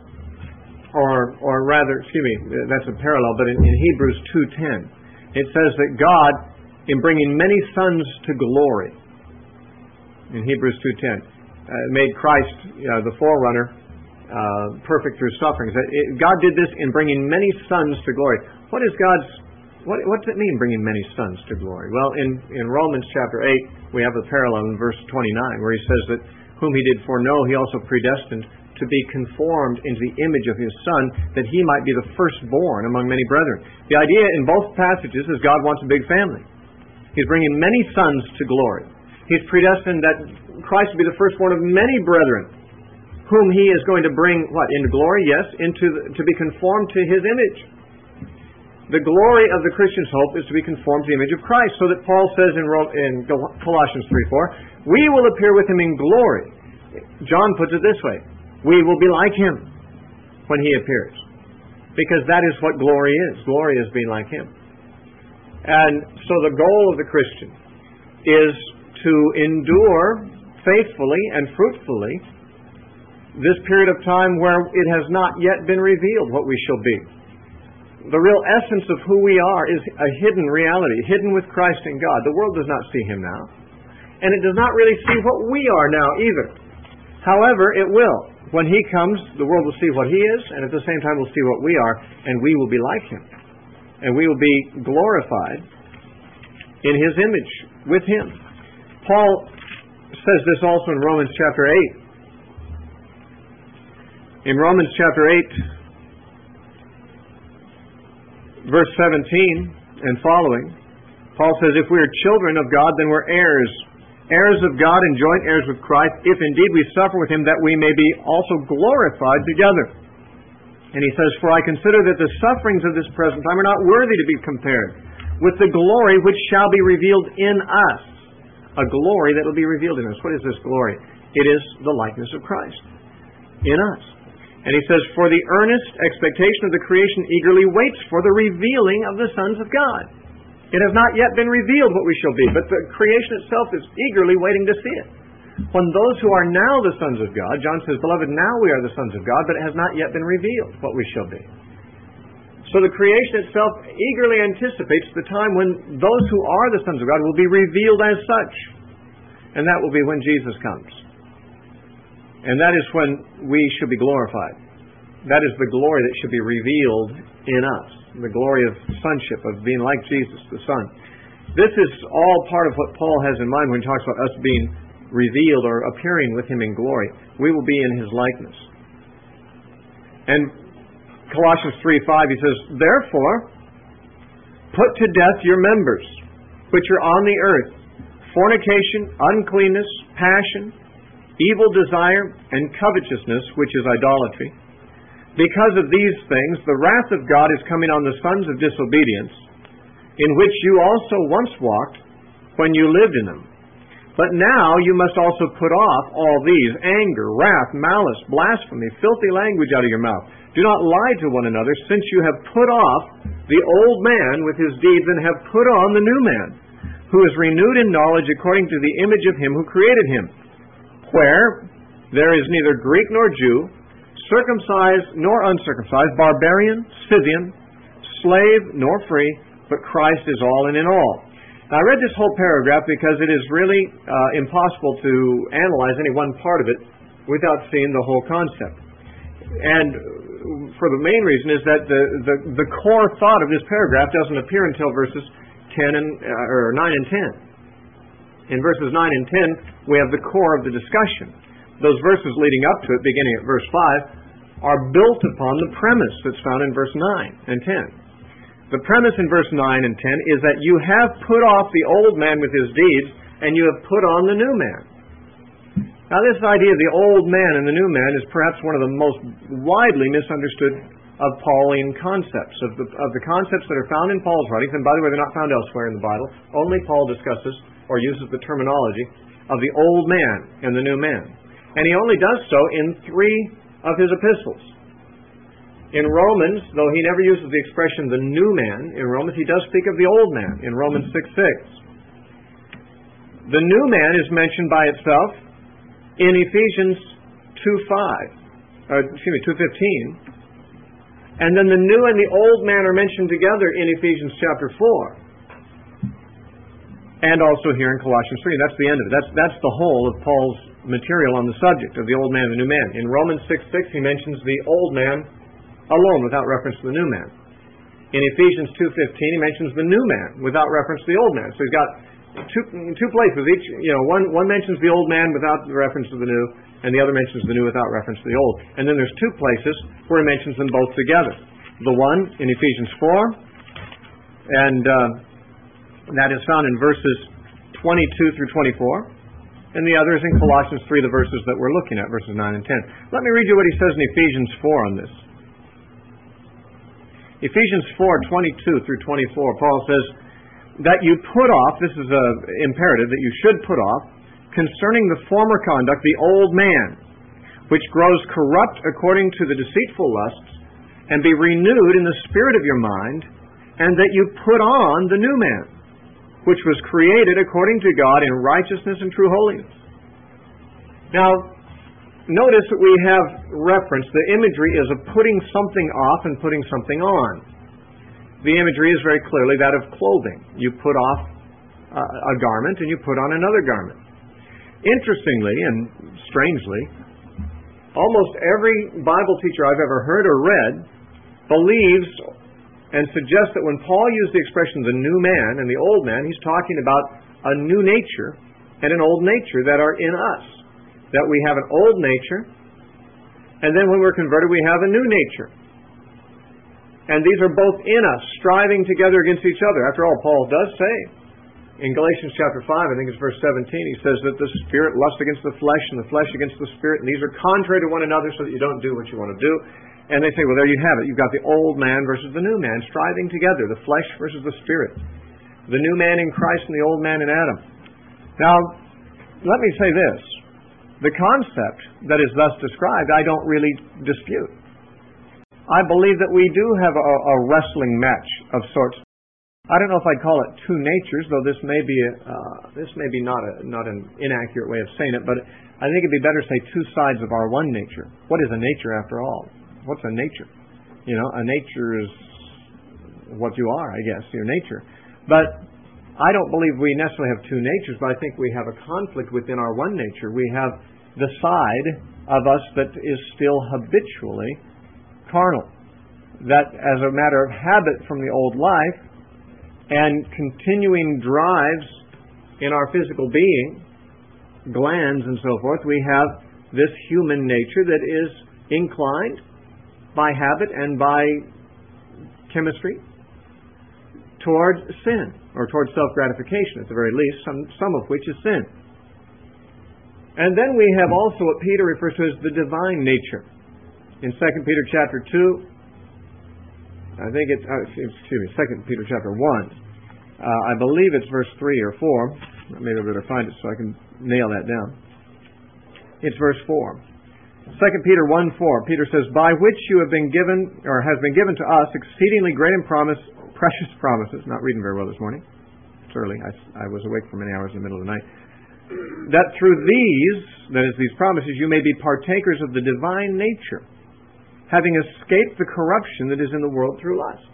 A: that's a parallel, but in Hebrews 2:10, it says that God, in bringing many sons to glory, in Hebrews 2:10, made Christ the forerunner perfect through sufferings. God did this in bringing many sons to glory. What does it mean, bringing many sons to glory? Well, in Romans chapter 8, we have a parallel in verse 29, where he says that whom he did foreknow, he also predestined to be conformed into the image of his Son, that he might be the firstborn among many brethren. The idea in both passages is God wants a big family. He's bringing many sons to glory. He's predestined that Christ will be the firstborn of many brethren, whom he is going to bring, into glory? Yes, to be conformed to his image. The glory of the Christian's hope is to be conformed to the image of Christ, so that Paul says in Colossians 3:4, we will appear with him in glory. John puts it this way, we will be like him when he appears, because that is what glory is. Glory is being like him. And so the goal of the Christian is to endure faithfully and fruitfully this period of time where it has not yet been revealed what we shall be. The real essence of who we are is a hidden reality, hidden with Christ in God. The world does not see him now, and it does not really see what we are now either. However, it will. When he comes, the world will see what he is, and at the same time will see what we are, and we will be like him. And we will be glorified in his image with him. Paul says this also in Romans chapter 8. In Romans chapter 8, verse 17 and following, Paul says, if we are children of God, then we're heirs. Heirs of God and joint heirs with Christ, if indeed we suffer with him, that we may be also glorified together. And he says, for I consider that the sufferings of this present time are not worthy to be compared with the glory which shall be revealed in us. A glory that will be revealed in us. What is this glory? It is the likeness of Christ in us. And he says, for the earnest expectation of the creation eagerly waits for the revealing of the sons of God. It has not yet been revealed what we shall be, but the creation itself is eagerly waiting to see it. When those who are now the sons of God, John says, beloved, now we are the sons of God, but it has not yet been revealed what we shall be. So the creation itself eagerly anticipates the time when those who are the sons of God will be revealed as such. And that will be when Jesus comes. And that is when we should be glorified. That is the glory that should be revealed in us. The glory of sonship, of being like Jesus, the Son. This is all part of what Paul has in mind when he talks about us being revealed or appearing with Him in glory. We will be in His likeness. And Colossians 3:5, he says, "Therefore, put to death your members, which are on the earth, fornication, uncleanness, passion, evil desire, and covetousness, which is idolatry. Because of these things, the wrath of God is coming on the sons of disobedience, in which you also once walked when you lived in them. But now you must also put off all these: anger, wrath, malice, blasphemy, filthy language out of your mouth. Do not lie to one another, since you have put off the old man with his deeds and have put on the new man, who is renewed in knowledge according to the image of Him who created him, where there is neither Greek nor Jew, circumcised nor uncircumcised, barbarian, Scythian, slave nor free, but Christ is all and in all." Now, I read this whole paragraph because it is really impossible to analyze any one part of it without seeing the whole concept. And for the main reason is that the core thought of this paragraph doesn't appear until verses 9 and 10. In verses 9 and 10, we have the core of the discussion. Those verses leading up to it, beginning at verse 5, are built upon the premise that's found in verse 9 and 10. The premise in verse 9 and 10 is that you have put off the old man with his deeds, and you have put on the new man. Now, this idea of the old man and the new man is perhaps one of the most widely misunderstood of Pauline concepts, of the concepts that are found in Paul's writings, and by the way, they're not found elsewhere in the Bible. Only Paul discusses or uses the terminology of the old man and the new man. And he only does so in 3 of his epistles. In Romans, though he never uses the expression the new man, in Romans he does speak of the old man in Romans 6:6. The new man is mentioned by itself in Ephesians 2:15. And then the new and the old man are mentioned together in Ephesians chapter 4. And also here in Colossians 3. That's the end of it. That's the whole of Paul's material on the subject of the old man and the new man. In Romans 6:6 he mentions the old man alone without reference to the new man. In Ephesians 2:15 he mentions the new man without reference to the old man. So he's got two places. Each, one mentions the old man without the reference to the new, and the other mentions the new without reference to the old. And then there's 2 places where he mentions them both together. The one in Ephesians 4, and that is found in verses 22 through 24. And the other is in Colossians 3, the verses that we're looking at, verses 9 and 10. Let me read you what he says in Ephesians 4 on this. Ephesians 4:22 through 24, Paul says, "That you put off," this is an imperative, that you should put off, "concerning the former conduct, the old man, which grows corrupt according to the deceitful lusts, and be renewed in the spirit of your mind, and that you put on the new man, which was created according to God in righteousness and true holiness." Now, notice that we have reference. The imagery is of putting something off and putting something on. The imagery is very clearly that of clothing. You put off a garment and you put on another garment. Interestingly and strangely, almost every Bible teacher I've ever heard or read believes and suggests that when Paul used the expression the new man and the old man, he's talking about a new nature and an old nature that are in us. That we have an old nature, and then when we're converted we have a new nature. And these are both in us, striving together against each other. After all, Paul does say, in Galatians chapter 5, I think it's verse 17, he says that the spirit lusts against the flesh, and the flesh against the spirit, and these are contrary to one another so that you don't do what you want to do. And they say, well, there you have it. You've got the old man versus the new man, striving together, the flesh versus the spirit. The new man in Christ and the old man in Adam. Now, let me say this. The concept that is thus described, I don't really dispute. I believe that we do have a wrestling match of sorts. I don't know if I'd call it 2 natures, though this may be not an inaccurate way of saying it, but I think it'd be better to say 2 sides of our one nature. What is a nature after all? What's a nature? A nature is what you are, I guess, your nature. But I don't believe we necessarily have 2 natures, but I think we have a conflict within our one nature. We have the side of us that is still habitually carnal. That as a matter of habit from the old life and continuing drives in our physical being, glands and so forth, we have this human nature that is inclined by habit and by chemistry toward sin, or toward self-gratification at the very least, some of which is sin. And then we have also what Peter refers to as the divine nature. In 2 Peter chapter 2, I think it's, 2 Peter chapter 1, I believe it's verse 3 or 4. Maybe I better find it so I can nail that down. It's verse 4. 2 Peter 1:4, Peter says, by which you have been given, or has been given to us, exceedingly great and precious promises. Not reading very well this morning. It's early. I was awake for many hours in the middle of the night. That through these, that is, these promises, you may be partakers of the divine nature, having escaped the corruption that is in the world through lust.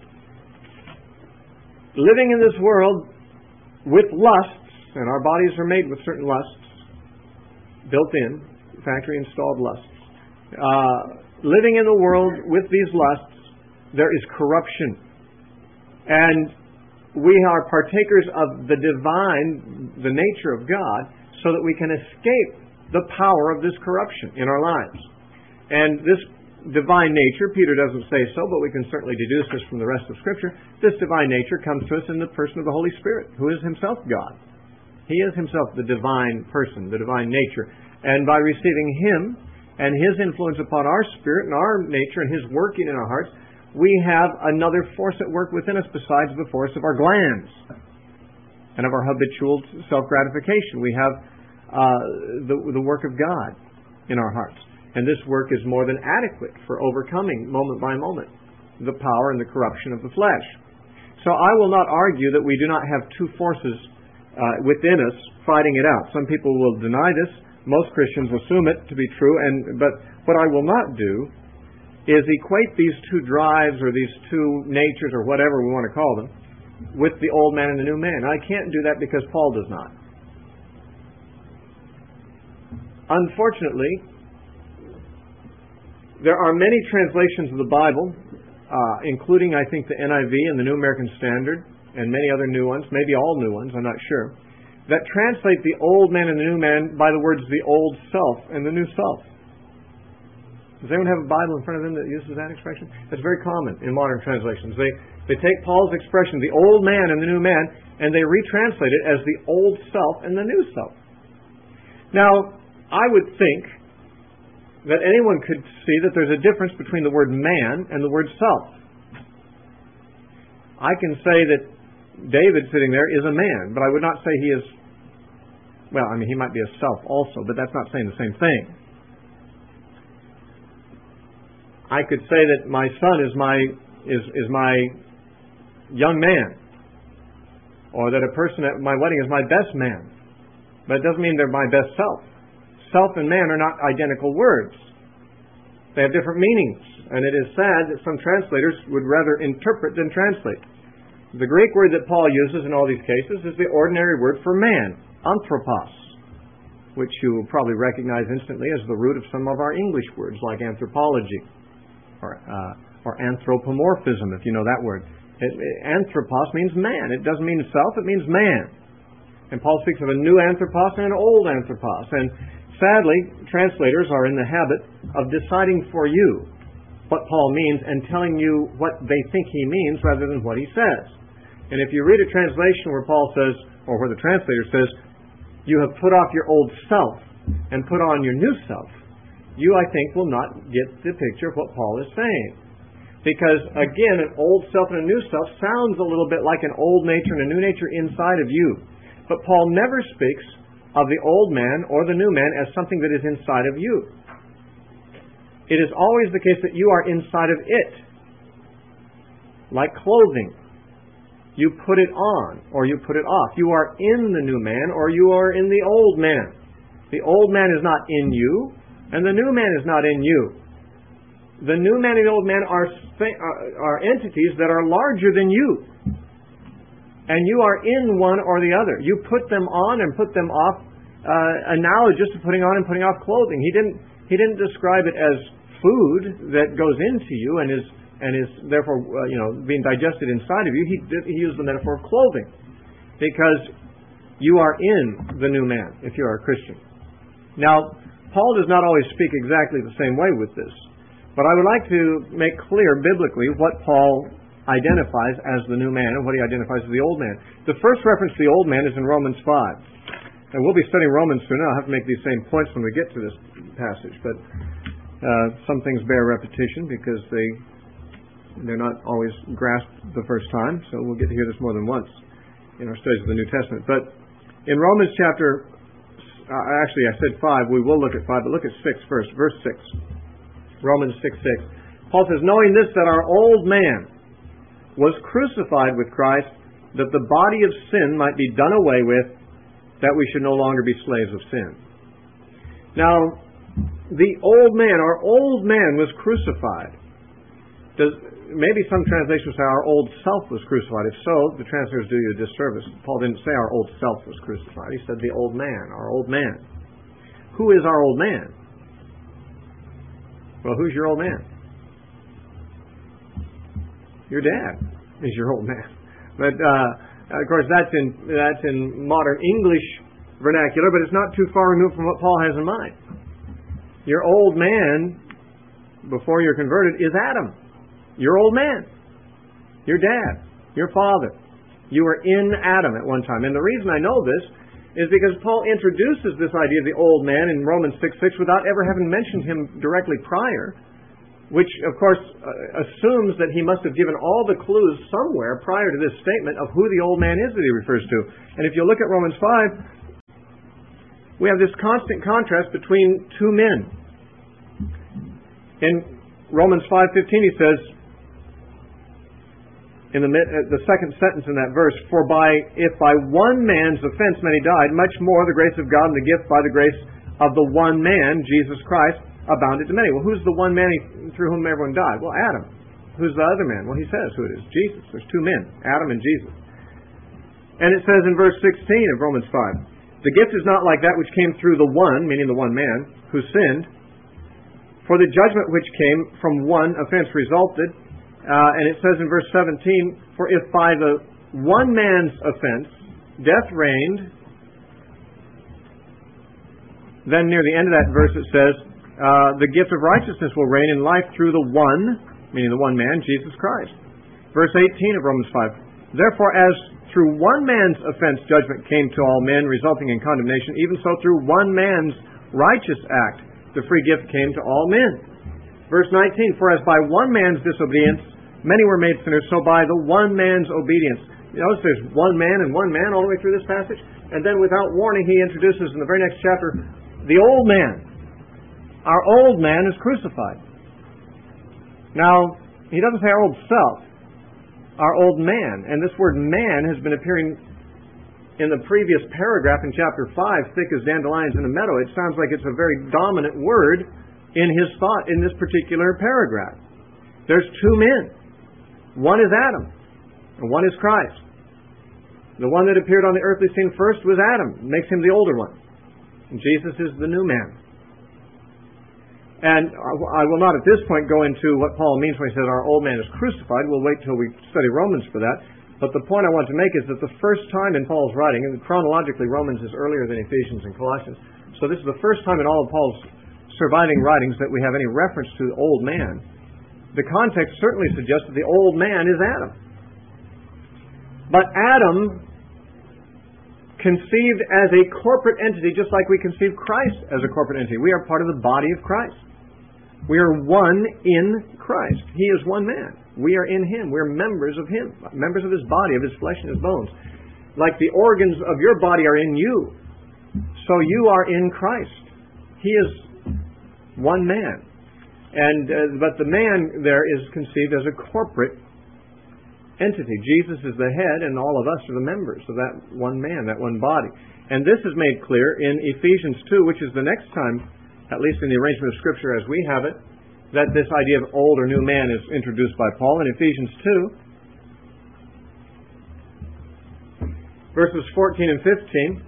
A: Living in this world with lusts, and our bodies are made with certain lusts, built in, factory installed lusts. Living in the world with these lusts, there is corruption. And we are partakers of the divine, the nature of God, so that we can escape the power of this corruption in our lives. And this divine nature, Peter doesn't say so, but we can certainly deduce this from the rest of Scripture. This divine nature comes to us in the person of the Holy Spirit, who is himself God. He is himself the divine person, the divine nature. And by receiving him and his influence upon our spirit and our nature and his working in our hearts, we have another force at work within us besides the force of our glands and of our habitual self-gratification. We have the work of God in our hearts. And this work is more than adequate for overcoming, moment by moment, the power and the corruption of the flesh. So I will not argue that we do not have two forces within us fighting it out. Some people will deny this. Most Christians assume it to be true. But what I will not do is equate these two drives or these two natures or whatever we want to call them with the old man and the new man. I can't do that because Paul does not. Unfortunately, there are many translations of the Bible, including, I think, the NIV and the New American Standard, and many other new ones, maybe all new ones, I'm not sure, that translate the old man and the new man by the words the old self and the new self. Does anyone have a Bible in front of them that uses that expression? That's very common in modern translations. They take Paul's expression, the old man and the new man, and they retranslate it as the old self and the new self. Now, I would think that anyone could see that there's a difference between the word man and the word self. I can say that David sitting there is a man, but I would not say he is, well, I mean, he might be a self also, but that's not saying the same thing. I could say that my son is my young man, or that a person at my wedding is my best man, but it doesn't mean they're my best self. Self and man are not identical words. They have different meanings, and it is sad that some translators would rather interpret than translate. The Greek word that Paul uses in all these cases is the ordinary word for man, anthropos, which you will probably recognize instantly as the root of some of our English words like anthropology or anthropomorphism, if you know that word. Anthropos means man. It doesn't mean self, it means man. And Paul speaks of a new anthropos and an old anthropos. And sadly, translators are in the habit of deciding for you what Paul means and telling you what they think he means rather than what he says. And if you read a translation where Paul says, or where the translator says, you have put off your old self and put on your new self, you, I think, will not get the picture of what Paul is saying. Because, again, an old self and a new self sounds a little bit like an old nature and a new nature inside of you. But Paul never speaks of the old man or the new man as something that is inside of you. It is always the case that you are inside of it. Like clothing. You put it on or you put it off. You are in the new man or you are in the old man. The old man is not in you and the new man is not in you. The new man and the old man are entities that are larger than you. And you are in one or the other. You put them on and put them off analogous to putting on and putting off clothing. He didn't describe it as food that goes into you and is therefore being digested inside of you. He used the metaphor of clothing, because you are in the new man if you are a Christian. Now, Paul does not always speak exactly the same way with this, but I would like to make clear biblically what Paul identifies as the new man and what he identifies as the old man. The first reference to the old man is in Romans 5. And we'll be studying Romans soon. I'll have to make these same points when we get to this passage, but some things bear repetition because they're not always grasped the first time, so we'll get to hear this more than once in our studies of the New Testament. But in Romans chapter, actually I said 5, we will look at 5, but look at 6 first, verse 6. Romans 6:6. Paul says, knowing this, that our old man was crucified with Christ, that the body of sin might be done away with, that we should no longer be slaves of sin. Now, the old man, our old man was crucified. Maybe some translations say our old self was crucified. If so, the translators do you a disservice. Paul didn't say our old self was crucified. He said the old man, our old man. Who is our old man? Well, who's your old man? Your dad is your old man. But of course, that's in modern English vernacular, but it's not too far removed from what Paul has in mind. Your old man, before you're converted, is Adam. Your old man. Your dad. Your father. You were in Adam at one time. And the reason I know this is because Paul introduces this idea of the old man in Romans 6:6 without ever having mentioned him directly prior, which, of course, assumes that he must have given all the clues somewhere prior to this statement of who the old man is that he refers to. And if you look at Romans 5, we have this constant contrast between two men. In Romans 5:15, he says, in the second sentence in that verse, for if by one man's offense many died, much more the grace of God and the gift by the grace of the one man, Jesus Christ, abounded to many. Well, who's the one man through whom everyone died? Well, Adam. Who's the other man? Well, he says who it is. Jesus. There's two men, Adam and Jesus. And it says in verse 16 of Romans 5, the gift is not like that which came through the one, meaning the one man, who sinned. For the judgment which came from one offense resulted, and it says in verse 17, for if by the one man's offense death reigned, then near the end of that verse it says, the gift of righteousness will reign in life through the one, meaning the one man, Jesus Christ. Verse 18 of Romans 5, therefore as through one man's offense judgment came to all men, resulting in condemnation, even so through one man's righteous act the free gift came to all men. Verse 19, for as by one man's disobedience many were made sinners, so by the one man's obedience. You notice there's one man and one man all the way through this passage. And then without warning, he introduces in the very next chapter, the old man. Our old man is crucified. Now, he doesn't say our old self, our old man. And this word man has been appearing in the previous paragraph in chapter 5, thick as dandelions in a meadow. It sounds like it's a very dominant word in his thought in this particular paragraph. There's two men. One is Adam, and one is Christ. The one that appeared on the earthly scene first was Adam, makes him the older one. And Jesus is the new man. And I will not at this point go into what Paul means when he says our old man is crucified. We'll wait till we study Romans for that. But the point I want to make is that the first time in Paul's writing, and chronologically Romans is earlier than Ephesians and Colossians, so this is the first time in all of Paul's surviving writings that we have any reference to the old man. The context certainly suggests that the old man is Adam. But Adam conceived as a corporate entity, just like we conceive Christ as a corporate entity. We are part of the body of Christ. We are one in Christ. He is one man. We are in Him. We're members of Him, members of His body, of His flesh and His bones. Like the organs of your body are in you, so you are in Christ. He is one man. But the man there is conceived as a corporate entity. Jesus is the head, and all of us are the members of that one man, that one body. And this is made clear in Ephesians 2, which is the next time, at least in the arrangement of Scripture as we have it, that this idea of old or new man is introduced by Paul. In Ephesians 2, verses 14 and 15,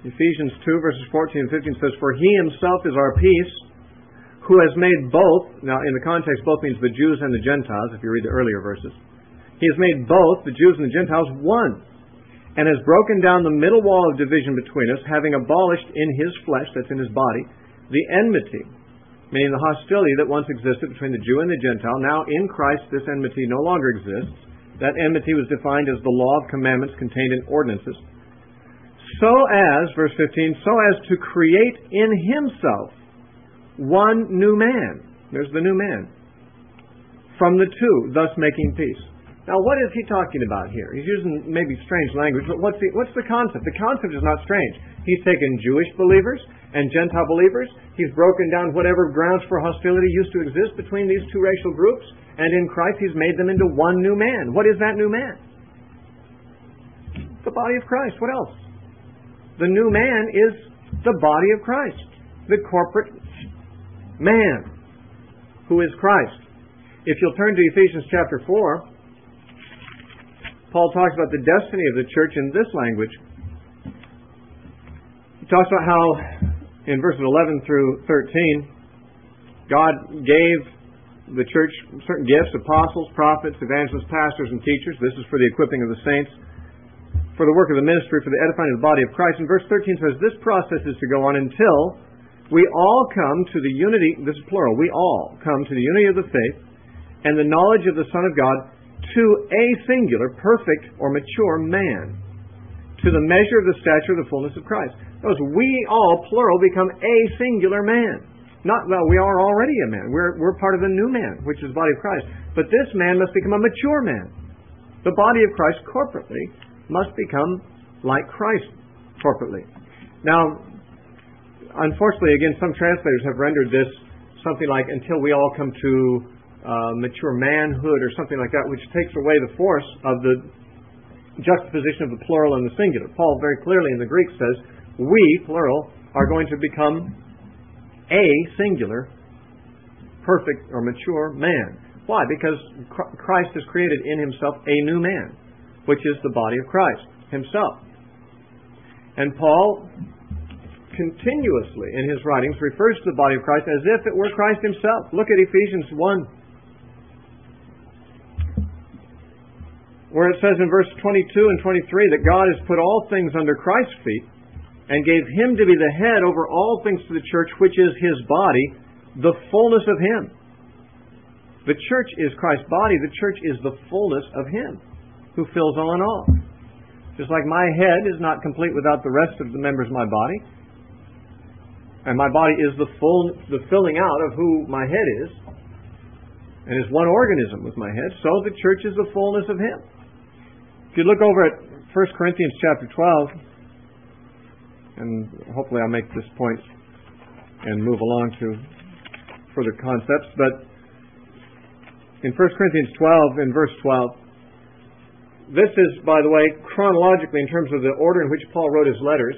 A: Ephesians 2 verses 14 and 15 says, "For He Himself is our peace, who has made both," now in the context both means the Jews and the Gentiles, if you read the earlier verses. "He has made both, the Jews and the Gentiles, one, and has broken down the middle wall of division between us, having abolished in His flesh," that's in His body, "the enmity," meaning the hostility that once existed between the Jew and the Gentile. Now in Christ this enmity no longer exists. That enmity was defined as the law of commandments contained in ordinances. "So as," verse 15, "so as to create in Himself one new man." There's the new man. "From the two, thus making peace." Now what is he talking about here? He's using maybe strange language, but what's the concept? The concept is not strange. He's taken Jewish believers and Gentile believers. He's broken down whatever grounds for hostility used to exist between these two racial groups, and in Christ He's made them into one new man. What is that new man? The body of Christ. What else? The new man is the body of Christ, the corporate man who is Christ. If you'll turn to Ephesians chapter 4, Paul talks about the destiny of the church in this language. He talks about how in verses 11 through 13, God gave the church certain gifts: apostles, prophets, evangelists, pastors, and teachers. This is for the equipping of the saints, for the work of the ministry, for the edifying of the body of Christ. And verse 13 says, "This process is to go on until we all come to the unity," this is plural, "we all come to the unity of the faith and the knowledge of the Son of God, to a singular, perfect, or mature man, to the measure of the stature of the fullness of Christ." Notice, we all, plural, become a singular man. Not that we are already a man. We're part of the new man, which is the body of Christ. But this man must become a mature man. The body of Christ corporately must become like Christ corporately. Now, unfortunately, again, some translators have rendered this something like, "until we all come to mature manhood," or something like that, which takes away the force of the juxtaposition of the plural and the singular. Paul very clearly in the Greek says, we, plural, are going to become a singular, perfect or mature man. Why? Because Christ has created in Himself a new man, which is the body of Christ Himself. And Paul continuously in his writings refers to the body of Christ as if it were Christ Himself. Look at Ephesians 1, where it says in verse 22 and 23 that God has put all things under Christ's feet and gave Him to be the head over all things to the church, which is His body, the fullness of Him. The church is Christ's body. The church is the fullness of Him who fills all in all. Just like my head is not complete without the rest of the members of my body, and my body is the filling out of who my head is, and is one organism with my head, so the church is the fullness of Him. If you look over at 1 Corinthians chapter 12, and hopefully I'll make this point and move along to further concepts, but in 1 Corinthians 12, in verse 12, this is, by the way, chronologically in terms of the order in which Paul wrote his letters.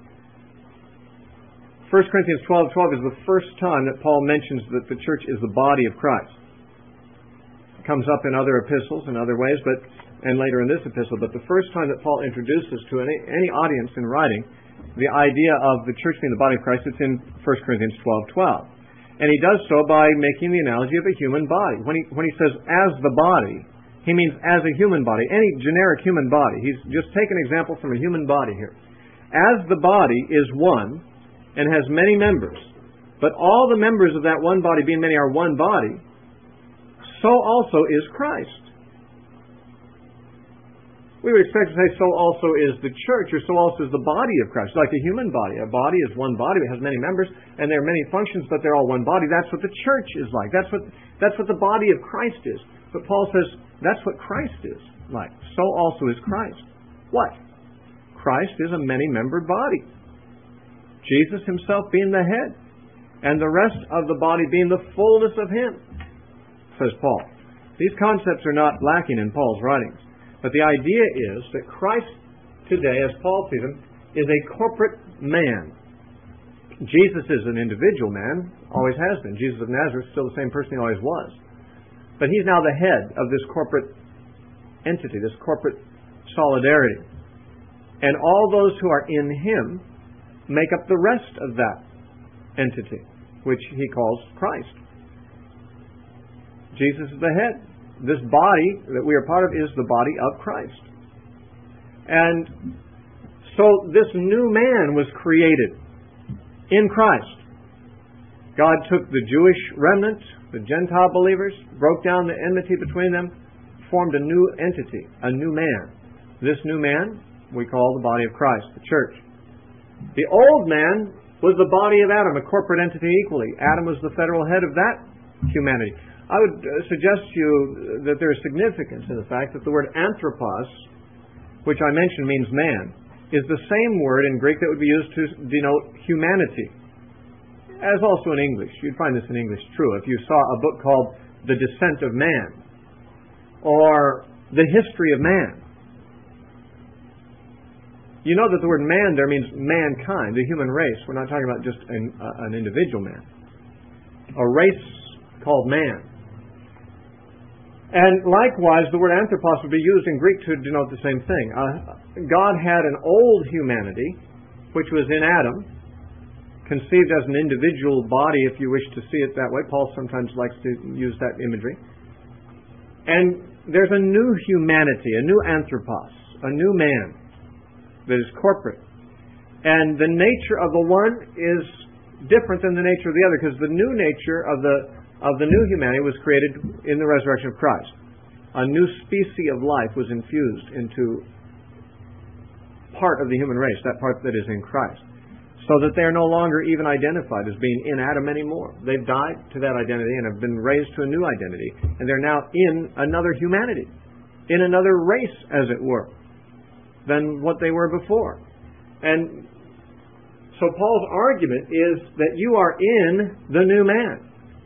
A: 1 Corinthians 12:12 is the first time that Paul mentions that the church is the body of Christ. It comes up in other epistles in other ways, and later in this epistle, but the first time that Paul introduces to any audience in writing the idea of the church being the body of Christ, it's in 1 Corinthians 12:12. And he does so by making the analogy of a human body. When he says as the body, he means as a human body, any generic human body. He's just taken an example from a human body here. As the body is one and has many members, but all the members of that one body, being many, are one body, so also is Christ. We would expect to say so also is the church, or so also is the body of Christ. Like a human body. A body is one body. It has many members, and there are many functions, but they're all one body. That's what the church is like. That's what the body of Christ is. But Paul says that's what Christ is like. So also is Christ. What? Christ is a many-membered body. Jesus Himself being the head, and the rest of the body being the fullness of Him, says Paul. These concepts are not lacking in Paul's writings. But the idea is that Christ today, as Paul sees Him, is a corporate man. Jesus is an individual man, always has been. Jesus of Nazareth is still the same person He always was. But He's now the head of this corporate entity, this corporate solidarity. And all those who are in Him make up the rest of that entity, which he calls Christ. Jesus is the head. This body that we are part of is the body of Christ. And so this new man was created in Christ. God took the Jewish remnant, the Gentile believers, broke down the enmity between them, formed a new entity, a new man. This new man we call the body of Christ, the church. The old man was the body of Adam, a corporate entity equally. Adam was the federal head of that humanity. I would suggest to you that there is significance in the fact that the word anthropos, which I mentioned means man, is the same word in Greek that would be used to denote humanity, as also in English. You'd find this in English true. If you saw a book called The Descent of Man, or The History of Man, you know that the word man there means mankind, the human race. We're not talking about just an individual man. A race called man. And likewise, the word anthropos would be used in Greek to denote the same thing. God had an old humanity, which was in Adam, conceived as an individual body, if you wish to see it that way. Paul sometimes likes to use that imagery. And there's a new humanity, a new anthropos, a new man that is corporate. And the nature of the one is different than the nature of the other, because the new nature of the new humanity was created in the resurrection of Christ. A new species of life was infused into part of the human race, that part that is in Christ, so that they are no longer even identified as being in Adam anymore. They've died to that identity and have been raised to a new identity, and they're now in another humanity, in another race, as it were, than what they were before. And so Paul's argument is that you are in the new man,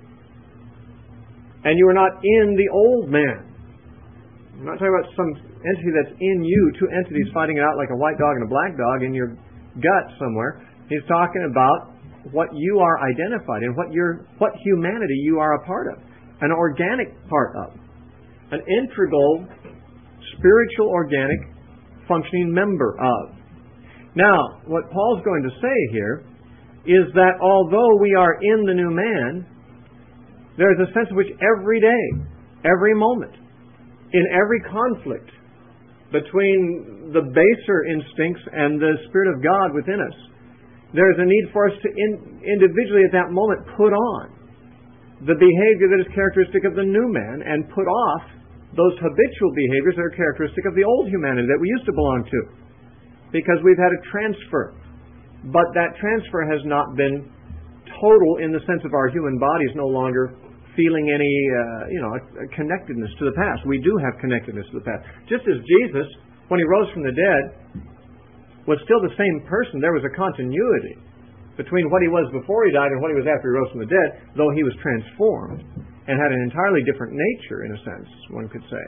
A: and you are not in the old man. I'm not talking about some entity that's in you, two entities fighting it out like a white dog and a black dog in your gut somewhere. He's talking about what you are identified in, what humanity you are a part of, an organic part of, an integral, spiritual, organic, functioning member of. Now, what Paul's going to say here is that although we are in the new man, there is a sense in which every day, every moment, in every conflict between the baser instincts and the Spirit of God within us, there is a need for us to individually at that moment put on the behavior that is characteristic of the new man and put off those habitual behaviors that are characteristic of the old humanity that we used to belong to, because we've had a transfer. But that transfer has not been total in the sense of our human bodies no longer feeling any connectedness to the past. We do have connectedness to the past. Just as Jesus, when He rose from the dead, was still the same person, there was a continuity between what He was before He died and what He was after He rose from the dead, though He was transformed and had an entirely different nature, in a sense, one could say.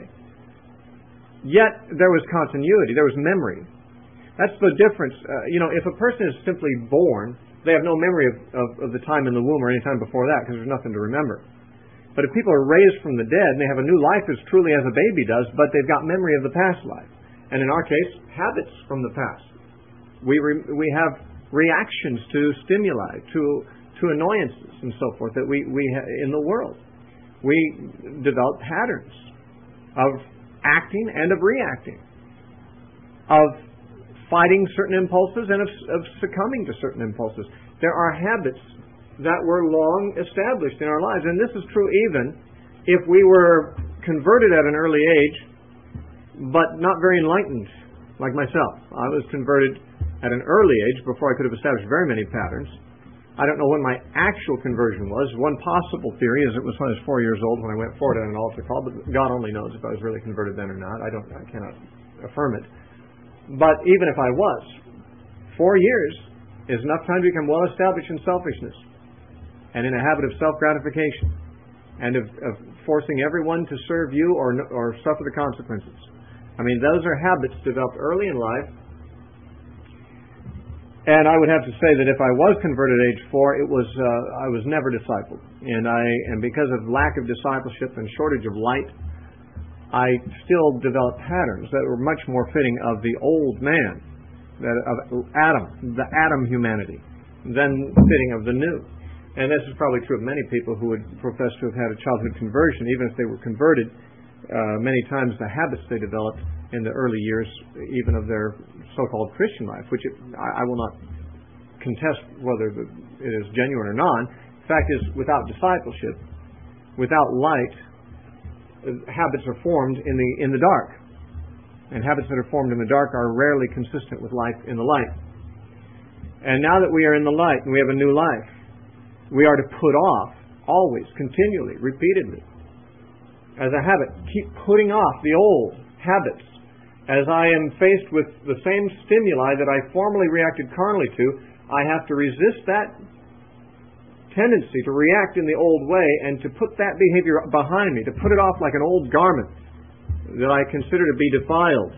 A: Yet there was continuity, there was memory. That's the difference. If a person is simply born, they have no memory of the time in the womb or any time before that, because there's nothing to remember. But if people are raised from the dead and they have a new life as truly as a baby does, but they've got memory of the past life, and in our case, habits from the past. We have reactions to stimuli, to annoyances and so forth that we in the world. We develop patterns of acting and of reacting, of fighting certain impulses and of succumbing to certain impulses. There are habits that were long established in our lives, and this is true even if we were converted at an early age, but not very enlightened, like myself. I was converted at an early age before I could have established very many patterns. I don't know when my actual conversion was. One possible theory is it was when I was 4 years old when I went forward on an altar call, but God only knows if I was really converted then or not. I cannot affirm it. But even if I was, 4 years is enough time to become well established in selfishness and in a habit of self-gratification and of forcing everyone to serve you or suffer the consequences. I mean, those are habits developed early in life. And I would have to say that if I was converted at age 4, I was never discipled. And because of lack of discipleship and shortage of light, I still developed patterns that were much more fitting of the old man that of Adam, the Adam humanity, then fitting of the new. And this is probably true of many people who would profess to have had a childhood conversion. Even if they were converted, many times the habits they developed in the early years, even of their so-called Christian life, which I will not contest whether it is genuine or not. The fact is, without discipleship, without light, habits are formed in the dark. And habits that are formed in the dark are rarely consistent with life in the light. And now that we are in the light and we have a new life, we are to put off, always, continually, repeatedly, as a habit, keep putting off the old habits. As I am faced with the same stimuli that I formerly reacted carnally to, I have to resist that tendency to react in the old way and to put that behavior behind me, to put it off like an old garment that I consider to be defiled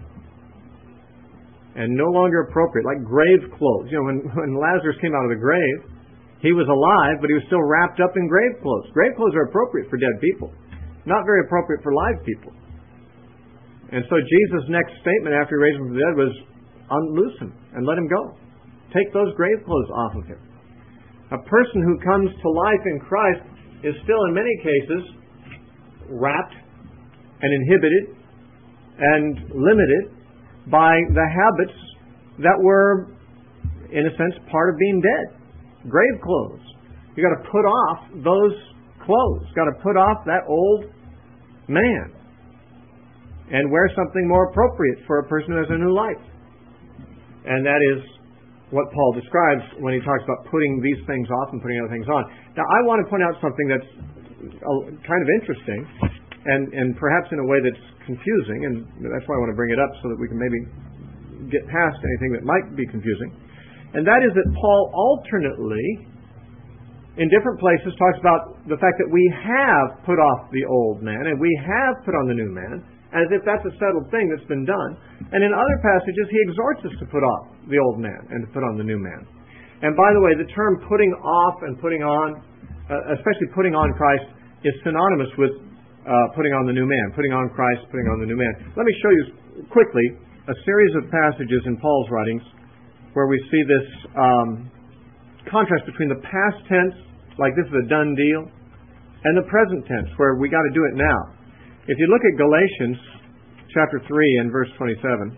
A: and no longer appropriate, like grave clothes. You know, when Lazarus came out of the grave, he was alive, but he was still wrapped up in grave clothes. Grave clothes are appropriate for dead people, not very appropriate for live people. And so Jesus' next statement after he raised him from the dead was, unloose him and let him go. Take those grave clothes off of him. A person who comes to life in Christ is still in many cases wrapped and inhibited and limited by the habits that were, in a sense, part of being dead. Grave clothes. You've got to put off those clothes. You've got to put off that old man and wear something more appropriate for a person who has a new life. And that is what Paul describes when he talks about putting these things off and putting other things on. Now, I want to point out something that's kind of interesting and perhaps in a way that's confusing, and that's why I want to bring it up so that we can maybe get past anything that might be confusing. And that is that Paul alternately, in different places, talks about the fact that we have put off the old man and we have put on the new man, as if that's a settled thing that's been done. And in other passages, he exhorts us to put off the old man and to put on the new man. And by the way, the term putting off and putting on, especially putting on Christ, is synonymous with putting on the new man. Putting on Christ, putting on the new man. Let me show you quickly a series of passages in Paul's writings where we see this contrast between the past tense, like this is a done deal, and the present tense, where we got to do it now. If you look at Galatians chapter 3 and verse 27,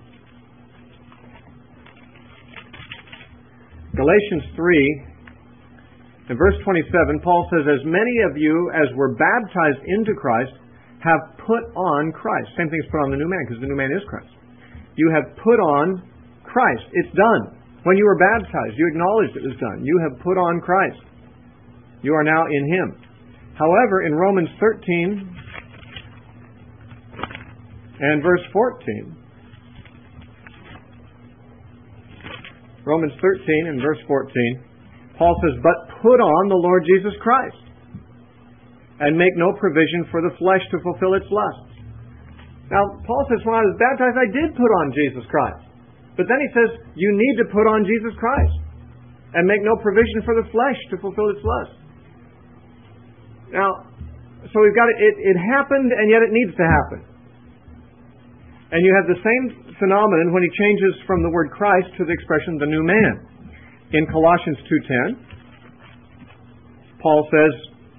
A: Galatians 3 and verse 27, Paul says, as many of you as were baptized into Christ have put on Christ. Same thing as put on the new man, because the new man is Christ. You have put on Christ. It's done. When you were baptized, you acknowledged it was done. You have put on Christ. You are now in Him. However, in Romans 13 and verse 14, Romans 13 and verse 14, Paul says, but put on the Lord Jesus Christ and make no provision for the flesh to fulfill its lusts. Now, Paul says, when I was baptized, I did put on Jesus Christ. But then he says, you need to put on Jesus Christ and make no provision for the flesh to fulfill its lusts. Now, so we've got it happened, and yet it needs to happen. And you have the same phenomenon when he changes from the word Christ to the expression the new man. In Colossians 2:10, Paul says,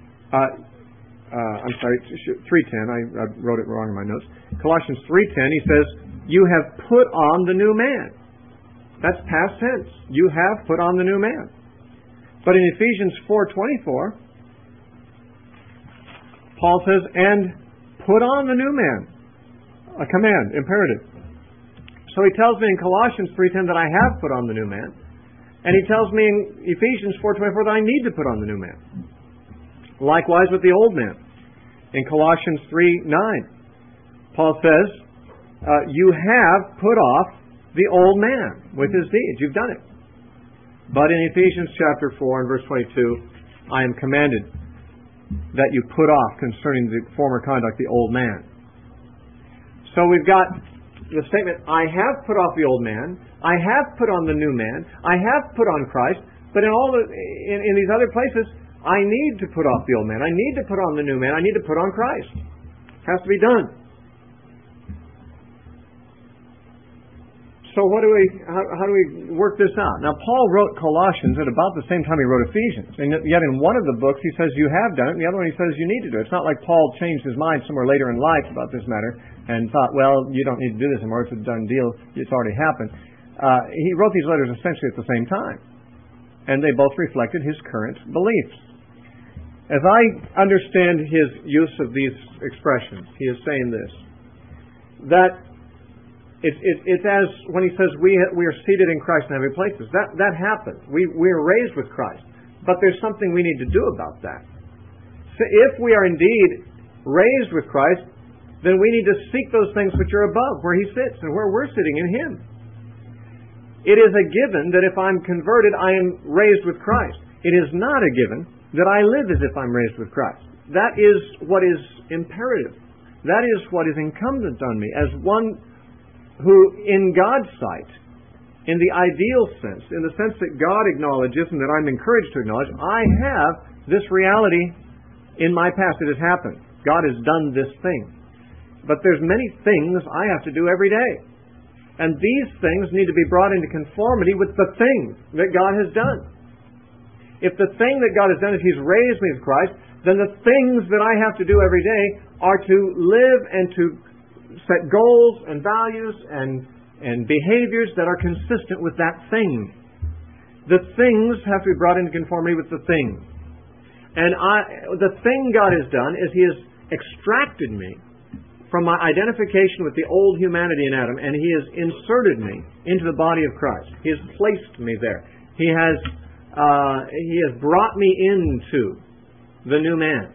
A: 3:10, I wrote it wrong in my notes. Colossians 3:10, he says, you have put on the new man. That's past tense. You have put on the new man. But in Ephesians 4:24, Paul says, and put on the new man. A command, imperative. So he tells me in Colossians 3:10 that I have put on the new man. And he tells me in Ephesians 4:24 that I need to put on the new man. Likewise with the old man. In Colossians 3:9, Paul says, you have put off the old man with his deeds. You've done it. But in Ephesians chapter 4 and verse 22, I am commanded that you put off concerning the former conduct the old man. So we've got the statement, I have put off the old man, I have put on the new man, I have put on Christ, but in these other places, I need to put off the old man, I need to put on the new man, I need to put on Christ. It has to be done. So how do we work this out? Now, Paul wrote Colossians at about the same time he wrote Ephesians. And yet in one of the books he says you have done it, and the other one he says you need to do it. It's not like Paul changed his mind somewhere later in life about this matter and thought, well, you don't need to do this anymore. It's a done deal. It's already happened. He wrote these letters essentially at the same time. And they both reflected his current beliefs. As I understand his use of these expressions, he is saying this, that it's as when he says we are seated in Christ in heavenly places. That happened. We are raised with Christ. But there's something we need to do about that. So if we are indeed raised with Christ, then we need to seek those things which are above, where he sits and where we're sitting in him. It is a given that if I'm converted, I am raised with Christ. It is not a given that I live as if I'm raised with Christ. That is what is imperative. That is what is incumbent on me as one who, in God's sight, in the ideal sense, in the sense that God acknowledges and that I'm encouraged to acknowledge, I have this reality in my past. It has happened. God has done this thing. But there's many things I have to do every day. And these things need to be brought into conformity with the thing that God has done. If the thing that God has done is He's raised me with Christ, then the things that I have to do every day are to live and to set goals and values and behaviors that are consistent with that thing. The things have to be brought into conformity with the thing. And the thing God has done is He has extracted me from my identification with the old humanity in Adam, and He has inserted me into the body of Christ. He has placed me there. He has brought me into the new man.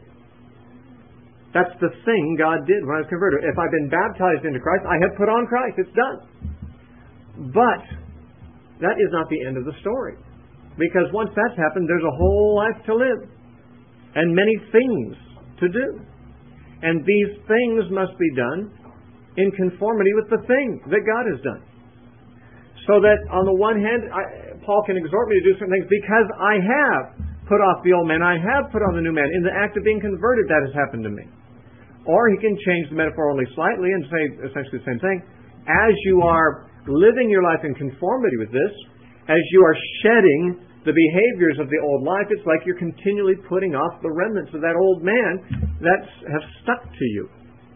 A: That's the thing God did when I was converted. If I've been baptized into Christ, I have put on Christ. It's done. But that is not the end of the story. Because once that's happened, there's a whole life to live. And many things to do. And these things must be done in conformity with the thing that God has done. So that on the one hand, Paul can exhort me to do certain things because I have put off the old man. I have put on the new man. In the act of being converted, that has happened to me. Or he can change the metaphor only slightly and say essentially the same thing. As you are living your life in conformity with this, as you are shedding the behaviors of the old life, it's like you're continually putting off the remnants of that old man that have stuck to you.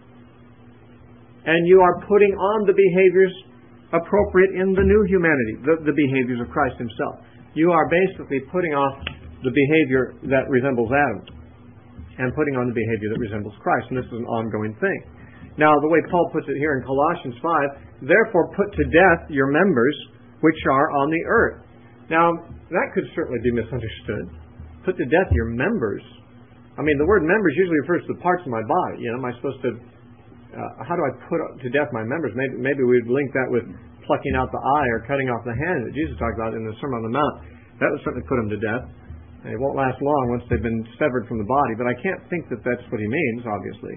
A: And you are putting on the behaviors appropriate in the new humanity, the behaviors of Christ Himself. You are basically putting off the behavior that resembles Adam and putting on the behavior that resembles Christ. And this is an ongoing thing. Now, the way Paul puts it here in Colossians 5, therefore put to death your members which are on the earth. Now, that could certainly be misunderstood. Put to death your members. I mean, the word members usually refers to the parts of my body. You know, am I supposed to, how do I put to death my members? Maybe we'd link that with plucking out the eye or cutting off the hand that Jesus talked about in the Sermon on the Mount. That would certainly put them to death. It won't last long once they've been severed from the body, but I can't think that that's what he means, obviously.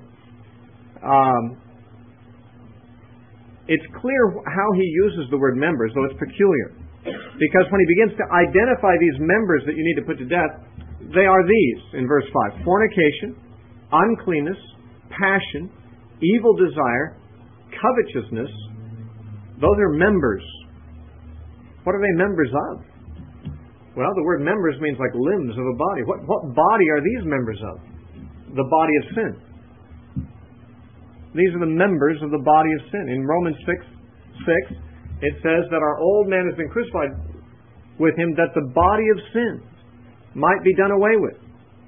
A: It's clear how he uses the word members, though it's peculiar. Because when he begins to identify these members that you need to put to death, they are these, in verse 5. Fornication, uncleanness, passion, evil desire, covetousness. Those are members. What are they members of? Well, the word members means like limbs of a body. What body are these members of? The body of sin. These are the members of the body of sin. In Romans 6, it says that our old man has been crucified with Him that the body of sin might be done away with.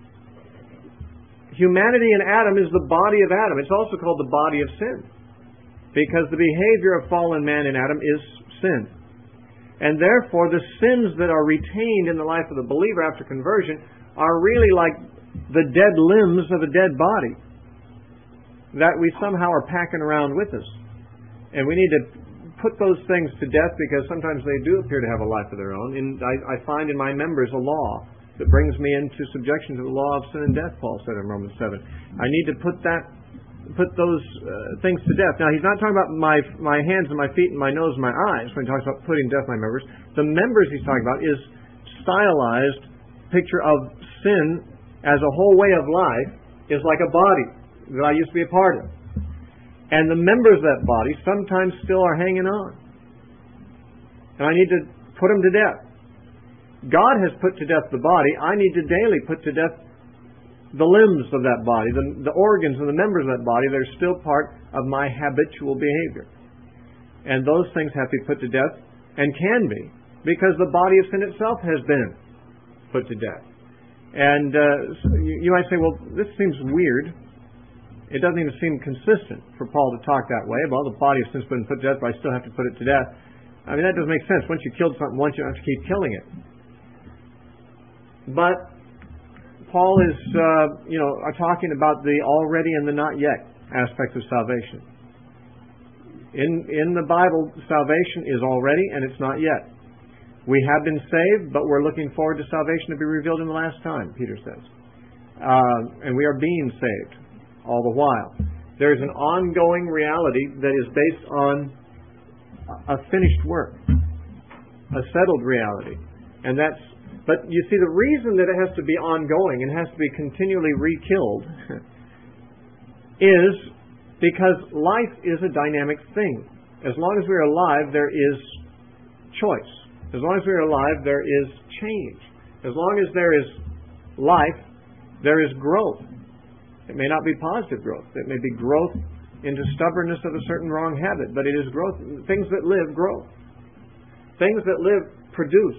A: Humanity in Adam is the body of Adam. It's also called the body of sin, because the behavior of fallen man in Adam is sin. And therefore, the sins that are retained in the life of the believer after conversion are really like the dead limbs of a dead body that we somehow are packing around with us. And we need to put those things to death, because sometimes they do appear to have a life of their own. And I find in my members a law that brings me into subjection to the law of sin and death, Paul said in Romans 7. I need to put those things to death. Now, he's not talking about my hands and my feet and my nose and my eyes when he talks about putting to death my members. The members he's talking about is stylized picture of sin as a whole way of life is like a body that I used to be a part of. And the members of that body sometimes still are hanging on. and I need to put them to death. God has put to death the body. I need to daily put to death the limbs of that body, the organs and the members of that body that are still part of my habitual behavior. And those things have to be put to death, and can be, because the body of sin itself has been put to death. And so you might say, well, this seems weird. It doesn't even seem consistent for Paul to talk that way. Well, the body of sin's been put to death, but I still have to put it to death. I mean, that doesn't make sense. Once you killed something once, you don't have to keep killing it. But Paul is, talking about the already and the not yet aspects of salvation. In the Bible, salvation is already and it's not yet. We have been saved, but we're looking forward to salvation to be revealed in the last time, Peter says. And we are being saved all the while. There's an ongoing reality that is based on a finished work, a settled reality. But you see, the reason that it has to be ongoing and has to be continually re-killed is because life is a dynamic thing. As long as we're alive, there is choice. As long as we're alive, there is change. As long as there is life, there is growth. It may not be positive growth. It may be growth into stubbornness of a certain wrong habit, but it is growth. Things that live grow. Things that live produce.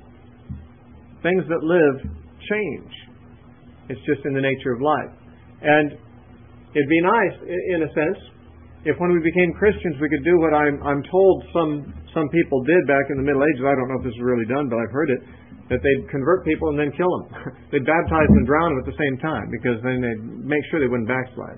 A: Things that live change. It's just in the nature of life. And it'd be nice, in a sense, if when we became Christians we could do what I'm told some people did back in the Middle Ages. I don't know if this is really done, but I've heard it, that they'd convert people and then kill them. They'd baptize them and drown them at the same time, because then they'd make sure they wouldn't backslide.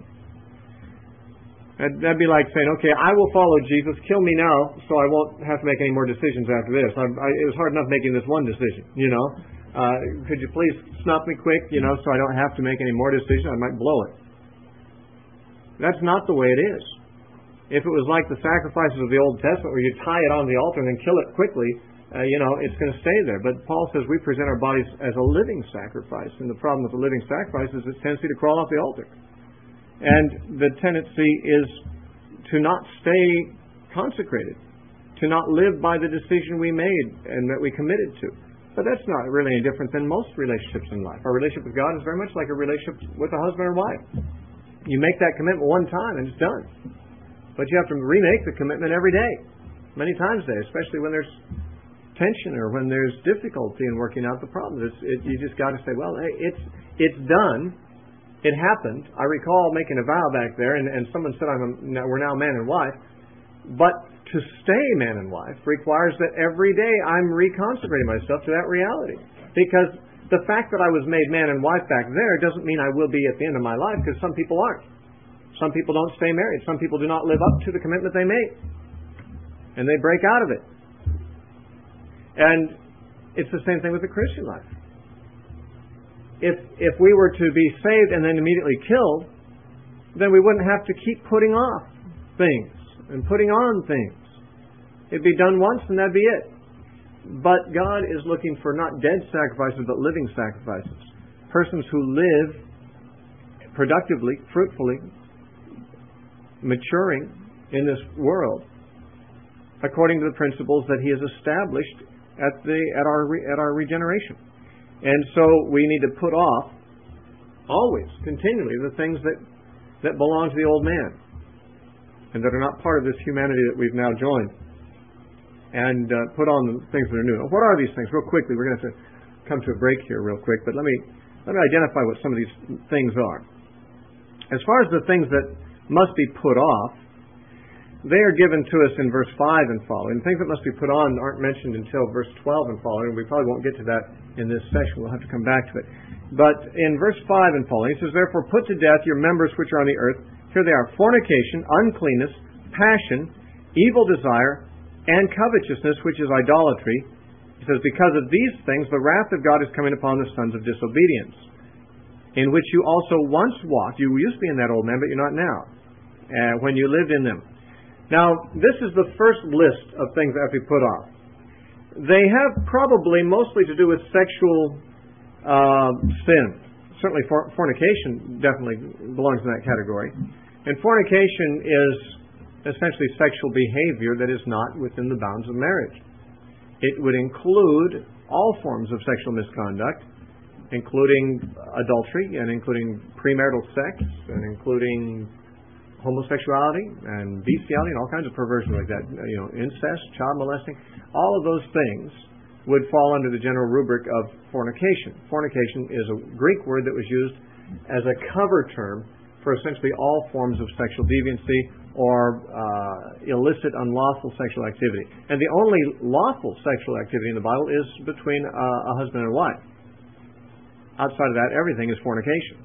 A: That'd be like saying, okay, I will follow Jesus, kill me now, so I won't have to make any more decisions after this. It was hard enough making this one decision, could you please snuff me quick, so I don't have to make any more decisions? I might blow it. That's not the way it is. If it was like the sacrifices of the Old Testament where you tie it on the altar and then kill it quickly, it's going to stay there. But Paul says we present our bodies as a living sacrifice. And the problem with the living sacrifice is its tendency to crawl off the altar. And the tendency is to not stay consecrated, to not live by the decision we made and that we committed to. But that's not really any different than most relationships in life. Our relationship with God is very much like a relationship with a husband or wife. You make that commitment one time and it's done. But you have to remake the commitment every day, many times a day, especially when there's tension or when there's difficulty in working out the problems. You just got to say, well, hey, it's done. It happened. I recall making a vow back there, and someone said we're now man and wife. But to stay man and wife requires that every day I'm reconsecrating myself to that reality. Because the fact that I was made man and wife back there doesn't mean I will be at the end of my life, because some people aren't. Some people don't stay married. Some people do not live up to the commitment they made. And they break out of it. And it's the same thing with the Christian life. If we were to be saved and then immediately killed, then we wouldn't have to keep putting off things and putting on things. It'd be done once and that'd be it. But God is looking for not dead sacrifices, but living sacrifices. Persons who live productively, fruitfully, maturing in this world according to the principles that He has established at our regeneration. And so we need to put off always, continually, the things that belong to the old man and that are not part of this humanity that we've now joined, and put on the things that are new. Now, what are these things? Real quickly, we're going to have to come to a break here real quick, but let me identify what some of these things are. As far as the things that must be put off, they are given to us in verse 5 and following. Things that must be put on aren't mentioned until verse 12 and following, and we probably won't get to that in this session. We'll have to come back to it. But in verse 5 and following, it says, "Therefore put to death your members which are on the earth." Here they are: fornication, uncleanness, passion, evil desire, and covetousness, which is idolatry. It says, "Because of these things the wrath of God is coming upon the sons of disobedience, in which you also once walked." You used to be in that old man, but you're not now, when you lived in them. Now, this is the first list of things that have to be put off. They have probably mostly to do with sexual sin. Certainly fornication definitely belongs in that category. And fornication is essentially sexual behavior that is not within the bounds of marriage. It would include all forms of sexual misconduct, including adultery and including premarital sex and including homosexuality and bestiality and all kinds of perversions like that. Incest, child molesting, all of those things would fall under the general rubric of fornication. Fornication is a Greek word that was used as a cover term for essentially all forms of sexual deviancy or illicit, unlawful sexual activity. And the only lawful sexual activity in the Bible is between a husband and a wife. Outside of that, everything is fornication.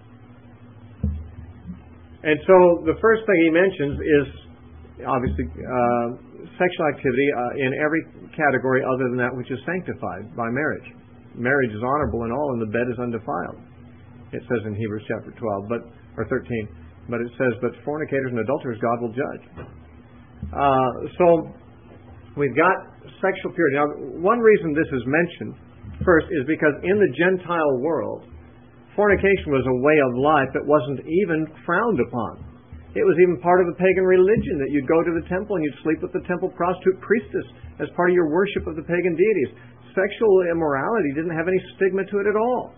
A: And so the first thing he mentions is obviously sexual activity in every category other than that which is sanctified by marriage. Marriage is honorable in all, and the bed is undefiled. It says in Hebrews chapter 12, or 13, but it says, but fornicators and adulterers God will judge. So we've got sexual purity. Now, one reason this is mentioned first is because in the Gentile world, fornication was a way of life that wasn't even frowned upon. It was even part of the pagan religion that you'd go to the temple and you'd sleep with the temple prostitute priestess as part of your worship of the pagan deities. Sexual immorality didn't have any stigma to it at all.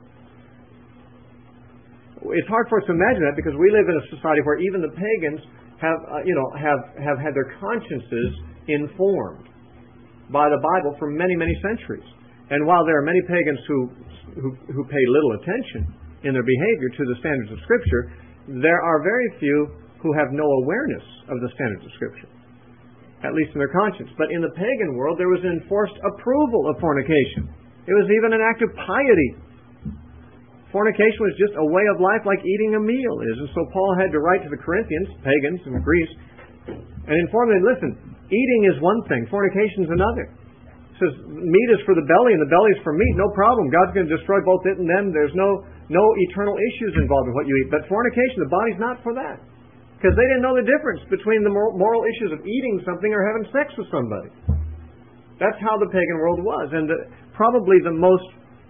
A: It's hard for us to imagine that because we live in a society where even the pagans have had their consciences informed by the Bible for many, many centuries. And while there are many pagans who pay little attention in their behavior to the standards of Scripture, there are very few who have no awareness of the standards of Scripture, at least in their conscience. But in the pagan world, there was an enforced approval of fornication. It was even an act of piety. Fornication was just a way of life like eating a meal is. And so Paul had to write to the Corinthians, pagans in Greece, and inform them, listen, eating is one thing, fornication is another. It says meat is for the belly and the belly is for meat. No problem. God's going to destroy both it and them. There's no eternal issues involved in what you eat. But fornication, the body's not for that. Because they didn't know the difference between the moral issues of eating something or having sex with somebody. That's how the pagan world was. And probably the most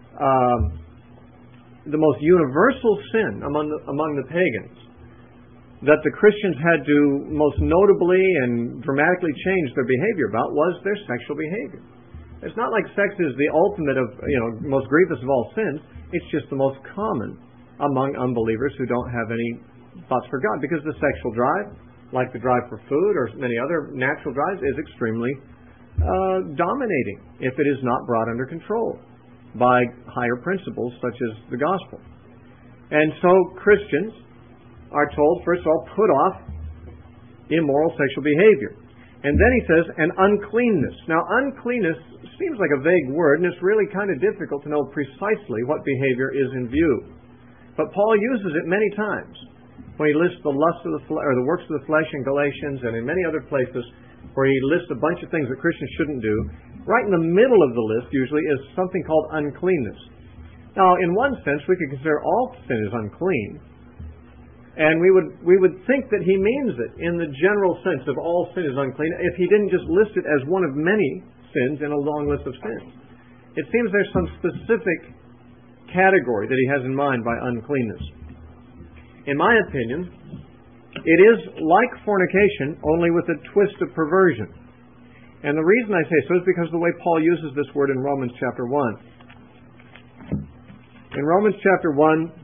A: universal sin among the pagans that the Christians had to most notably and dramatically change their behavior about was their sexual behavior. It's not like sex is the ultimate of, most grievous of all sins. It's just the most common among unbelievers who don't have any thoughts for God, because the sexual drive, like the drive for food or many other natural drives, is extremely dominating if it is not brought under control by higher principles such as the gospel. And so Christians are told, first of all, put off immoral sexual behavior. And then he says, and uncleanness. Now, uncleanness seems like a vague word, and it's really kind of difficult to know precisely what behavior is in view. But Paul uses it many times when he lists the lust of the or the works of the flesh in Galatians and in many other places where he lists a bunch of things that Christians shouldn't do. Right in the middle of the list usually is something called uncleanness. Now, in one sense, we could consider all sin is unclean, and we would think that he means it in the general sense of all sin is unclean if he didn't just list it as one of many sins in a long list of sins. It seems there's some specific category that he has in mind by uncleanness. In my opinion, it is like fornication, only with a twist of perversion. And the reason I say so is because of the way Paul uses this word in Romans chapter 1. In Romans chapter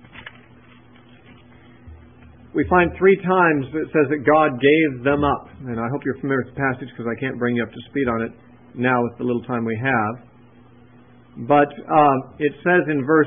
A: 1, we find 3 times it says that God gave them up. And I hope you're familiar with the passage because I can't bring you up to speed on it now with the little time we have. But it says in verse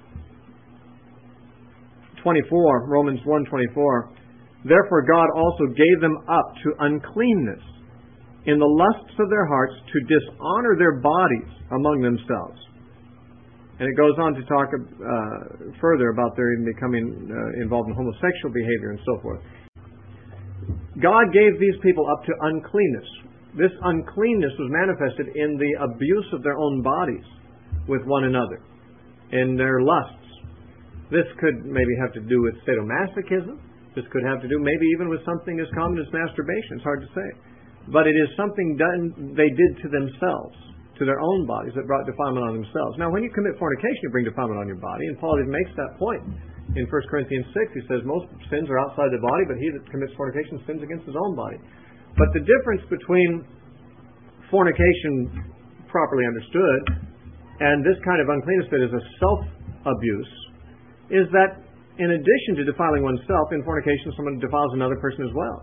A: 24, Romans 1:24, therefore God also gave them up to uncleanness in the lusts of their hearts to dishonor their bodies among themselves. And it goes on to talk further about their even becoming involved in homosexual behavior and so forth. God gave these people up to uncleanness. This uncleanness was manifested in the abuse of their own bodies with one another, in their lusts. This could maybe have to do with sadomasochism. This could have to do maybe even with something as common as masturbation. It's hard to say. But it is something they did to themselves, to their own bodies, that brought defilement on themselves. Now, when you commit fornication, you bring defilement on your body, and Paul even makes that point. In 1 Corinthians 6, he says, most sins are outside the body, but he that commits fornication sins against his own body. But the difference between fornication properly understood, and this kind of uncleanness that is a self-abuse, is that in addition to defiling oneself, in fornication someone defiles another person as well.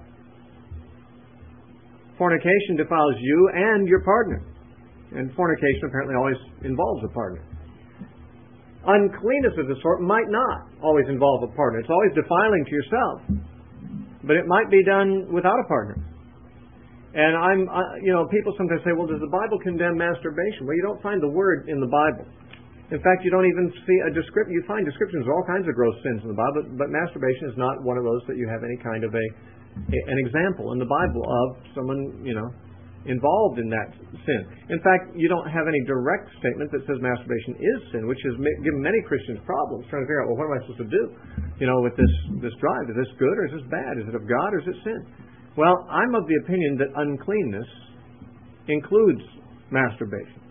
A: Fornication defiles you and your partner. And fornication apparently always involves a partner. Uncleanness of the sort might not always involve a partner. It's always defiling to yourself. But it might be done without a partner. And people sometimes say, well, does the Bible condemn masturbation? Well, you don't find the word in the Bible. In fact, you don't even see a description. You find descriptions of all kinds of gross sins in the Bible, but masturbation is not one of those that you have any kind of an example in the Bible of someone, involved in that sin. In fact, you don't have any direct statement that says masturbation is sin, which has given many Christians problems trying to figure out, well, what am I supposed to do, with this drive? Is this good or is this bad? Is it of God or is it sin? Well, I'm of the opinion that uncleanness includes masturbation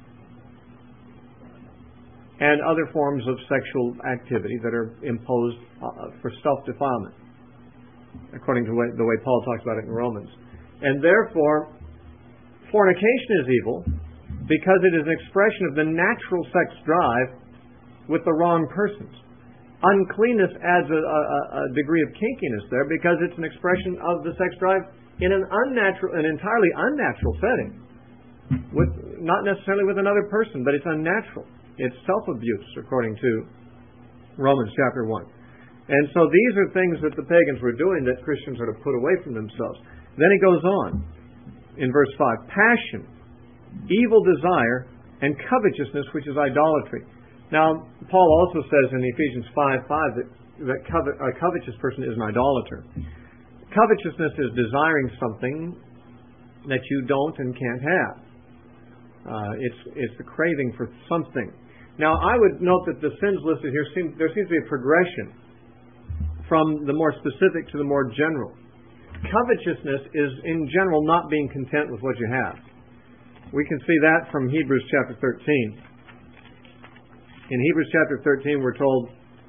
A: and other forms of sexual activity that are imposed for self-defilement, according to the way Paul talks about it in Romans. And therefore, fornication is evil because it is an expression of the natural sex drive with the wrong persons. Uncleanness adds a degree of kinkiness there because it's an expression of the sex drive in an entirely unnatural setting, not necessarily with another person, but it's unnatural. It's self-abuse, according to Romans chapter 1. And so these are things that the pagans were doing that Christians are to put away from themselves. Then he goes on in verse 5. Passion, evil desire, and covetousness, which is idolatry. Now, Paul also says in Ephesians 5:5 that a covetous person is an idolater. Covetousness is desiring something that you don't and can't have. It's the craving for something. Now, I would note that the sins listed here, there seems to be a progression from the more specific to the more general. Covetousness is, in general, not being content with what you have. We can see that from Hebrews chapter 13. In Hebrews chapter 13, we're told,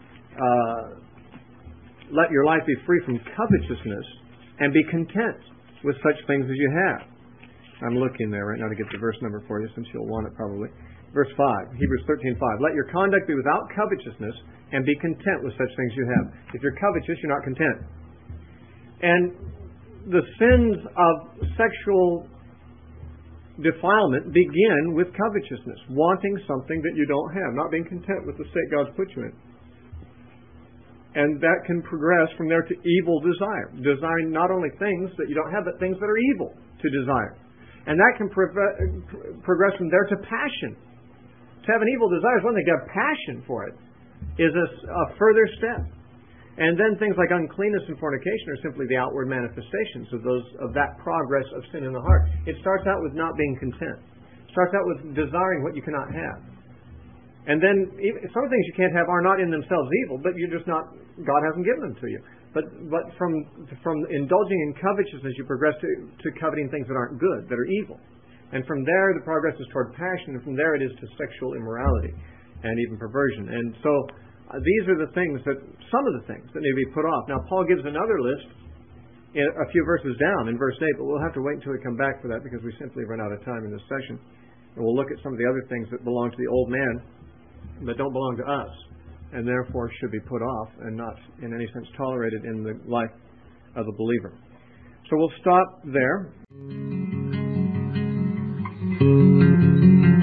A: let your life be free from covetousness and be content with such things as you have. I'm looking there right now to get the verse number for you, since you'll want it probably. Verse 5, Hebrews 13:5. Let your conduct be without covetousness and be content with such things you have. If you're covetous, you're not content. And the sins of sexual defilement begin with covetousness, wanting something that you don't have, not being content with the state God's put you in. And that can progress from there to evil desire, desiring not only things that you don't have, but things that are evil to desire. And that can progress from there to passion. To have an evil desire is one thing. To have passion for it is a further step. And then things like uncleanness and fornication are simply the outward manifestations of that progress of sin in the heart. It starts out with not being content. It starts out with desiring what you cannot have. And then some things you can't have are not in themselves evil, but you're just not, God hasn't given them to you. But from indulging in covetousness, you progress to coveting things that aren't good, that are evil. And from there, the progress is toward passion, and from there it is to sexual immorality and even perversion. And so these are some of the things that need to be put off. Now, Paul gives another list a few verses down in verse 8, but we'll have to wait until we come back for that because we simply run out of time in this session. And we'll look at some of the other things that belong to the old man that don't belong to us, and therefore should be put off and not in any sense tolerated in the life of a believer. So we'll stop there.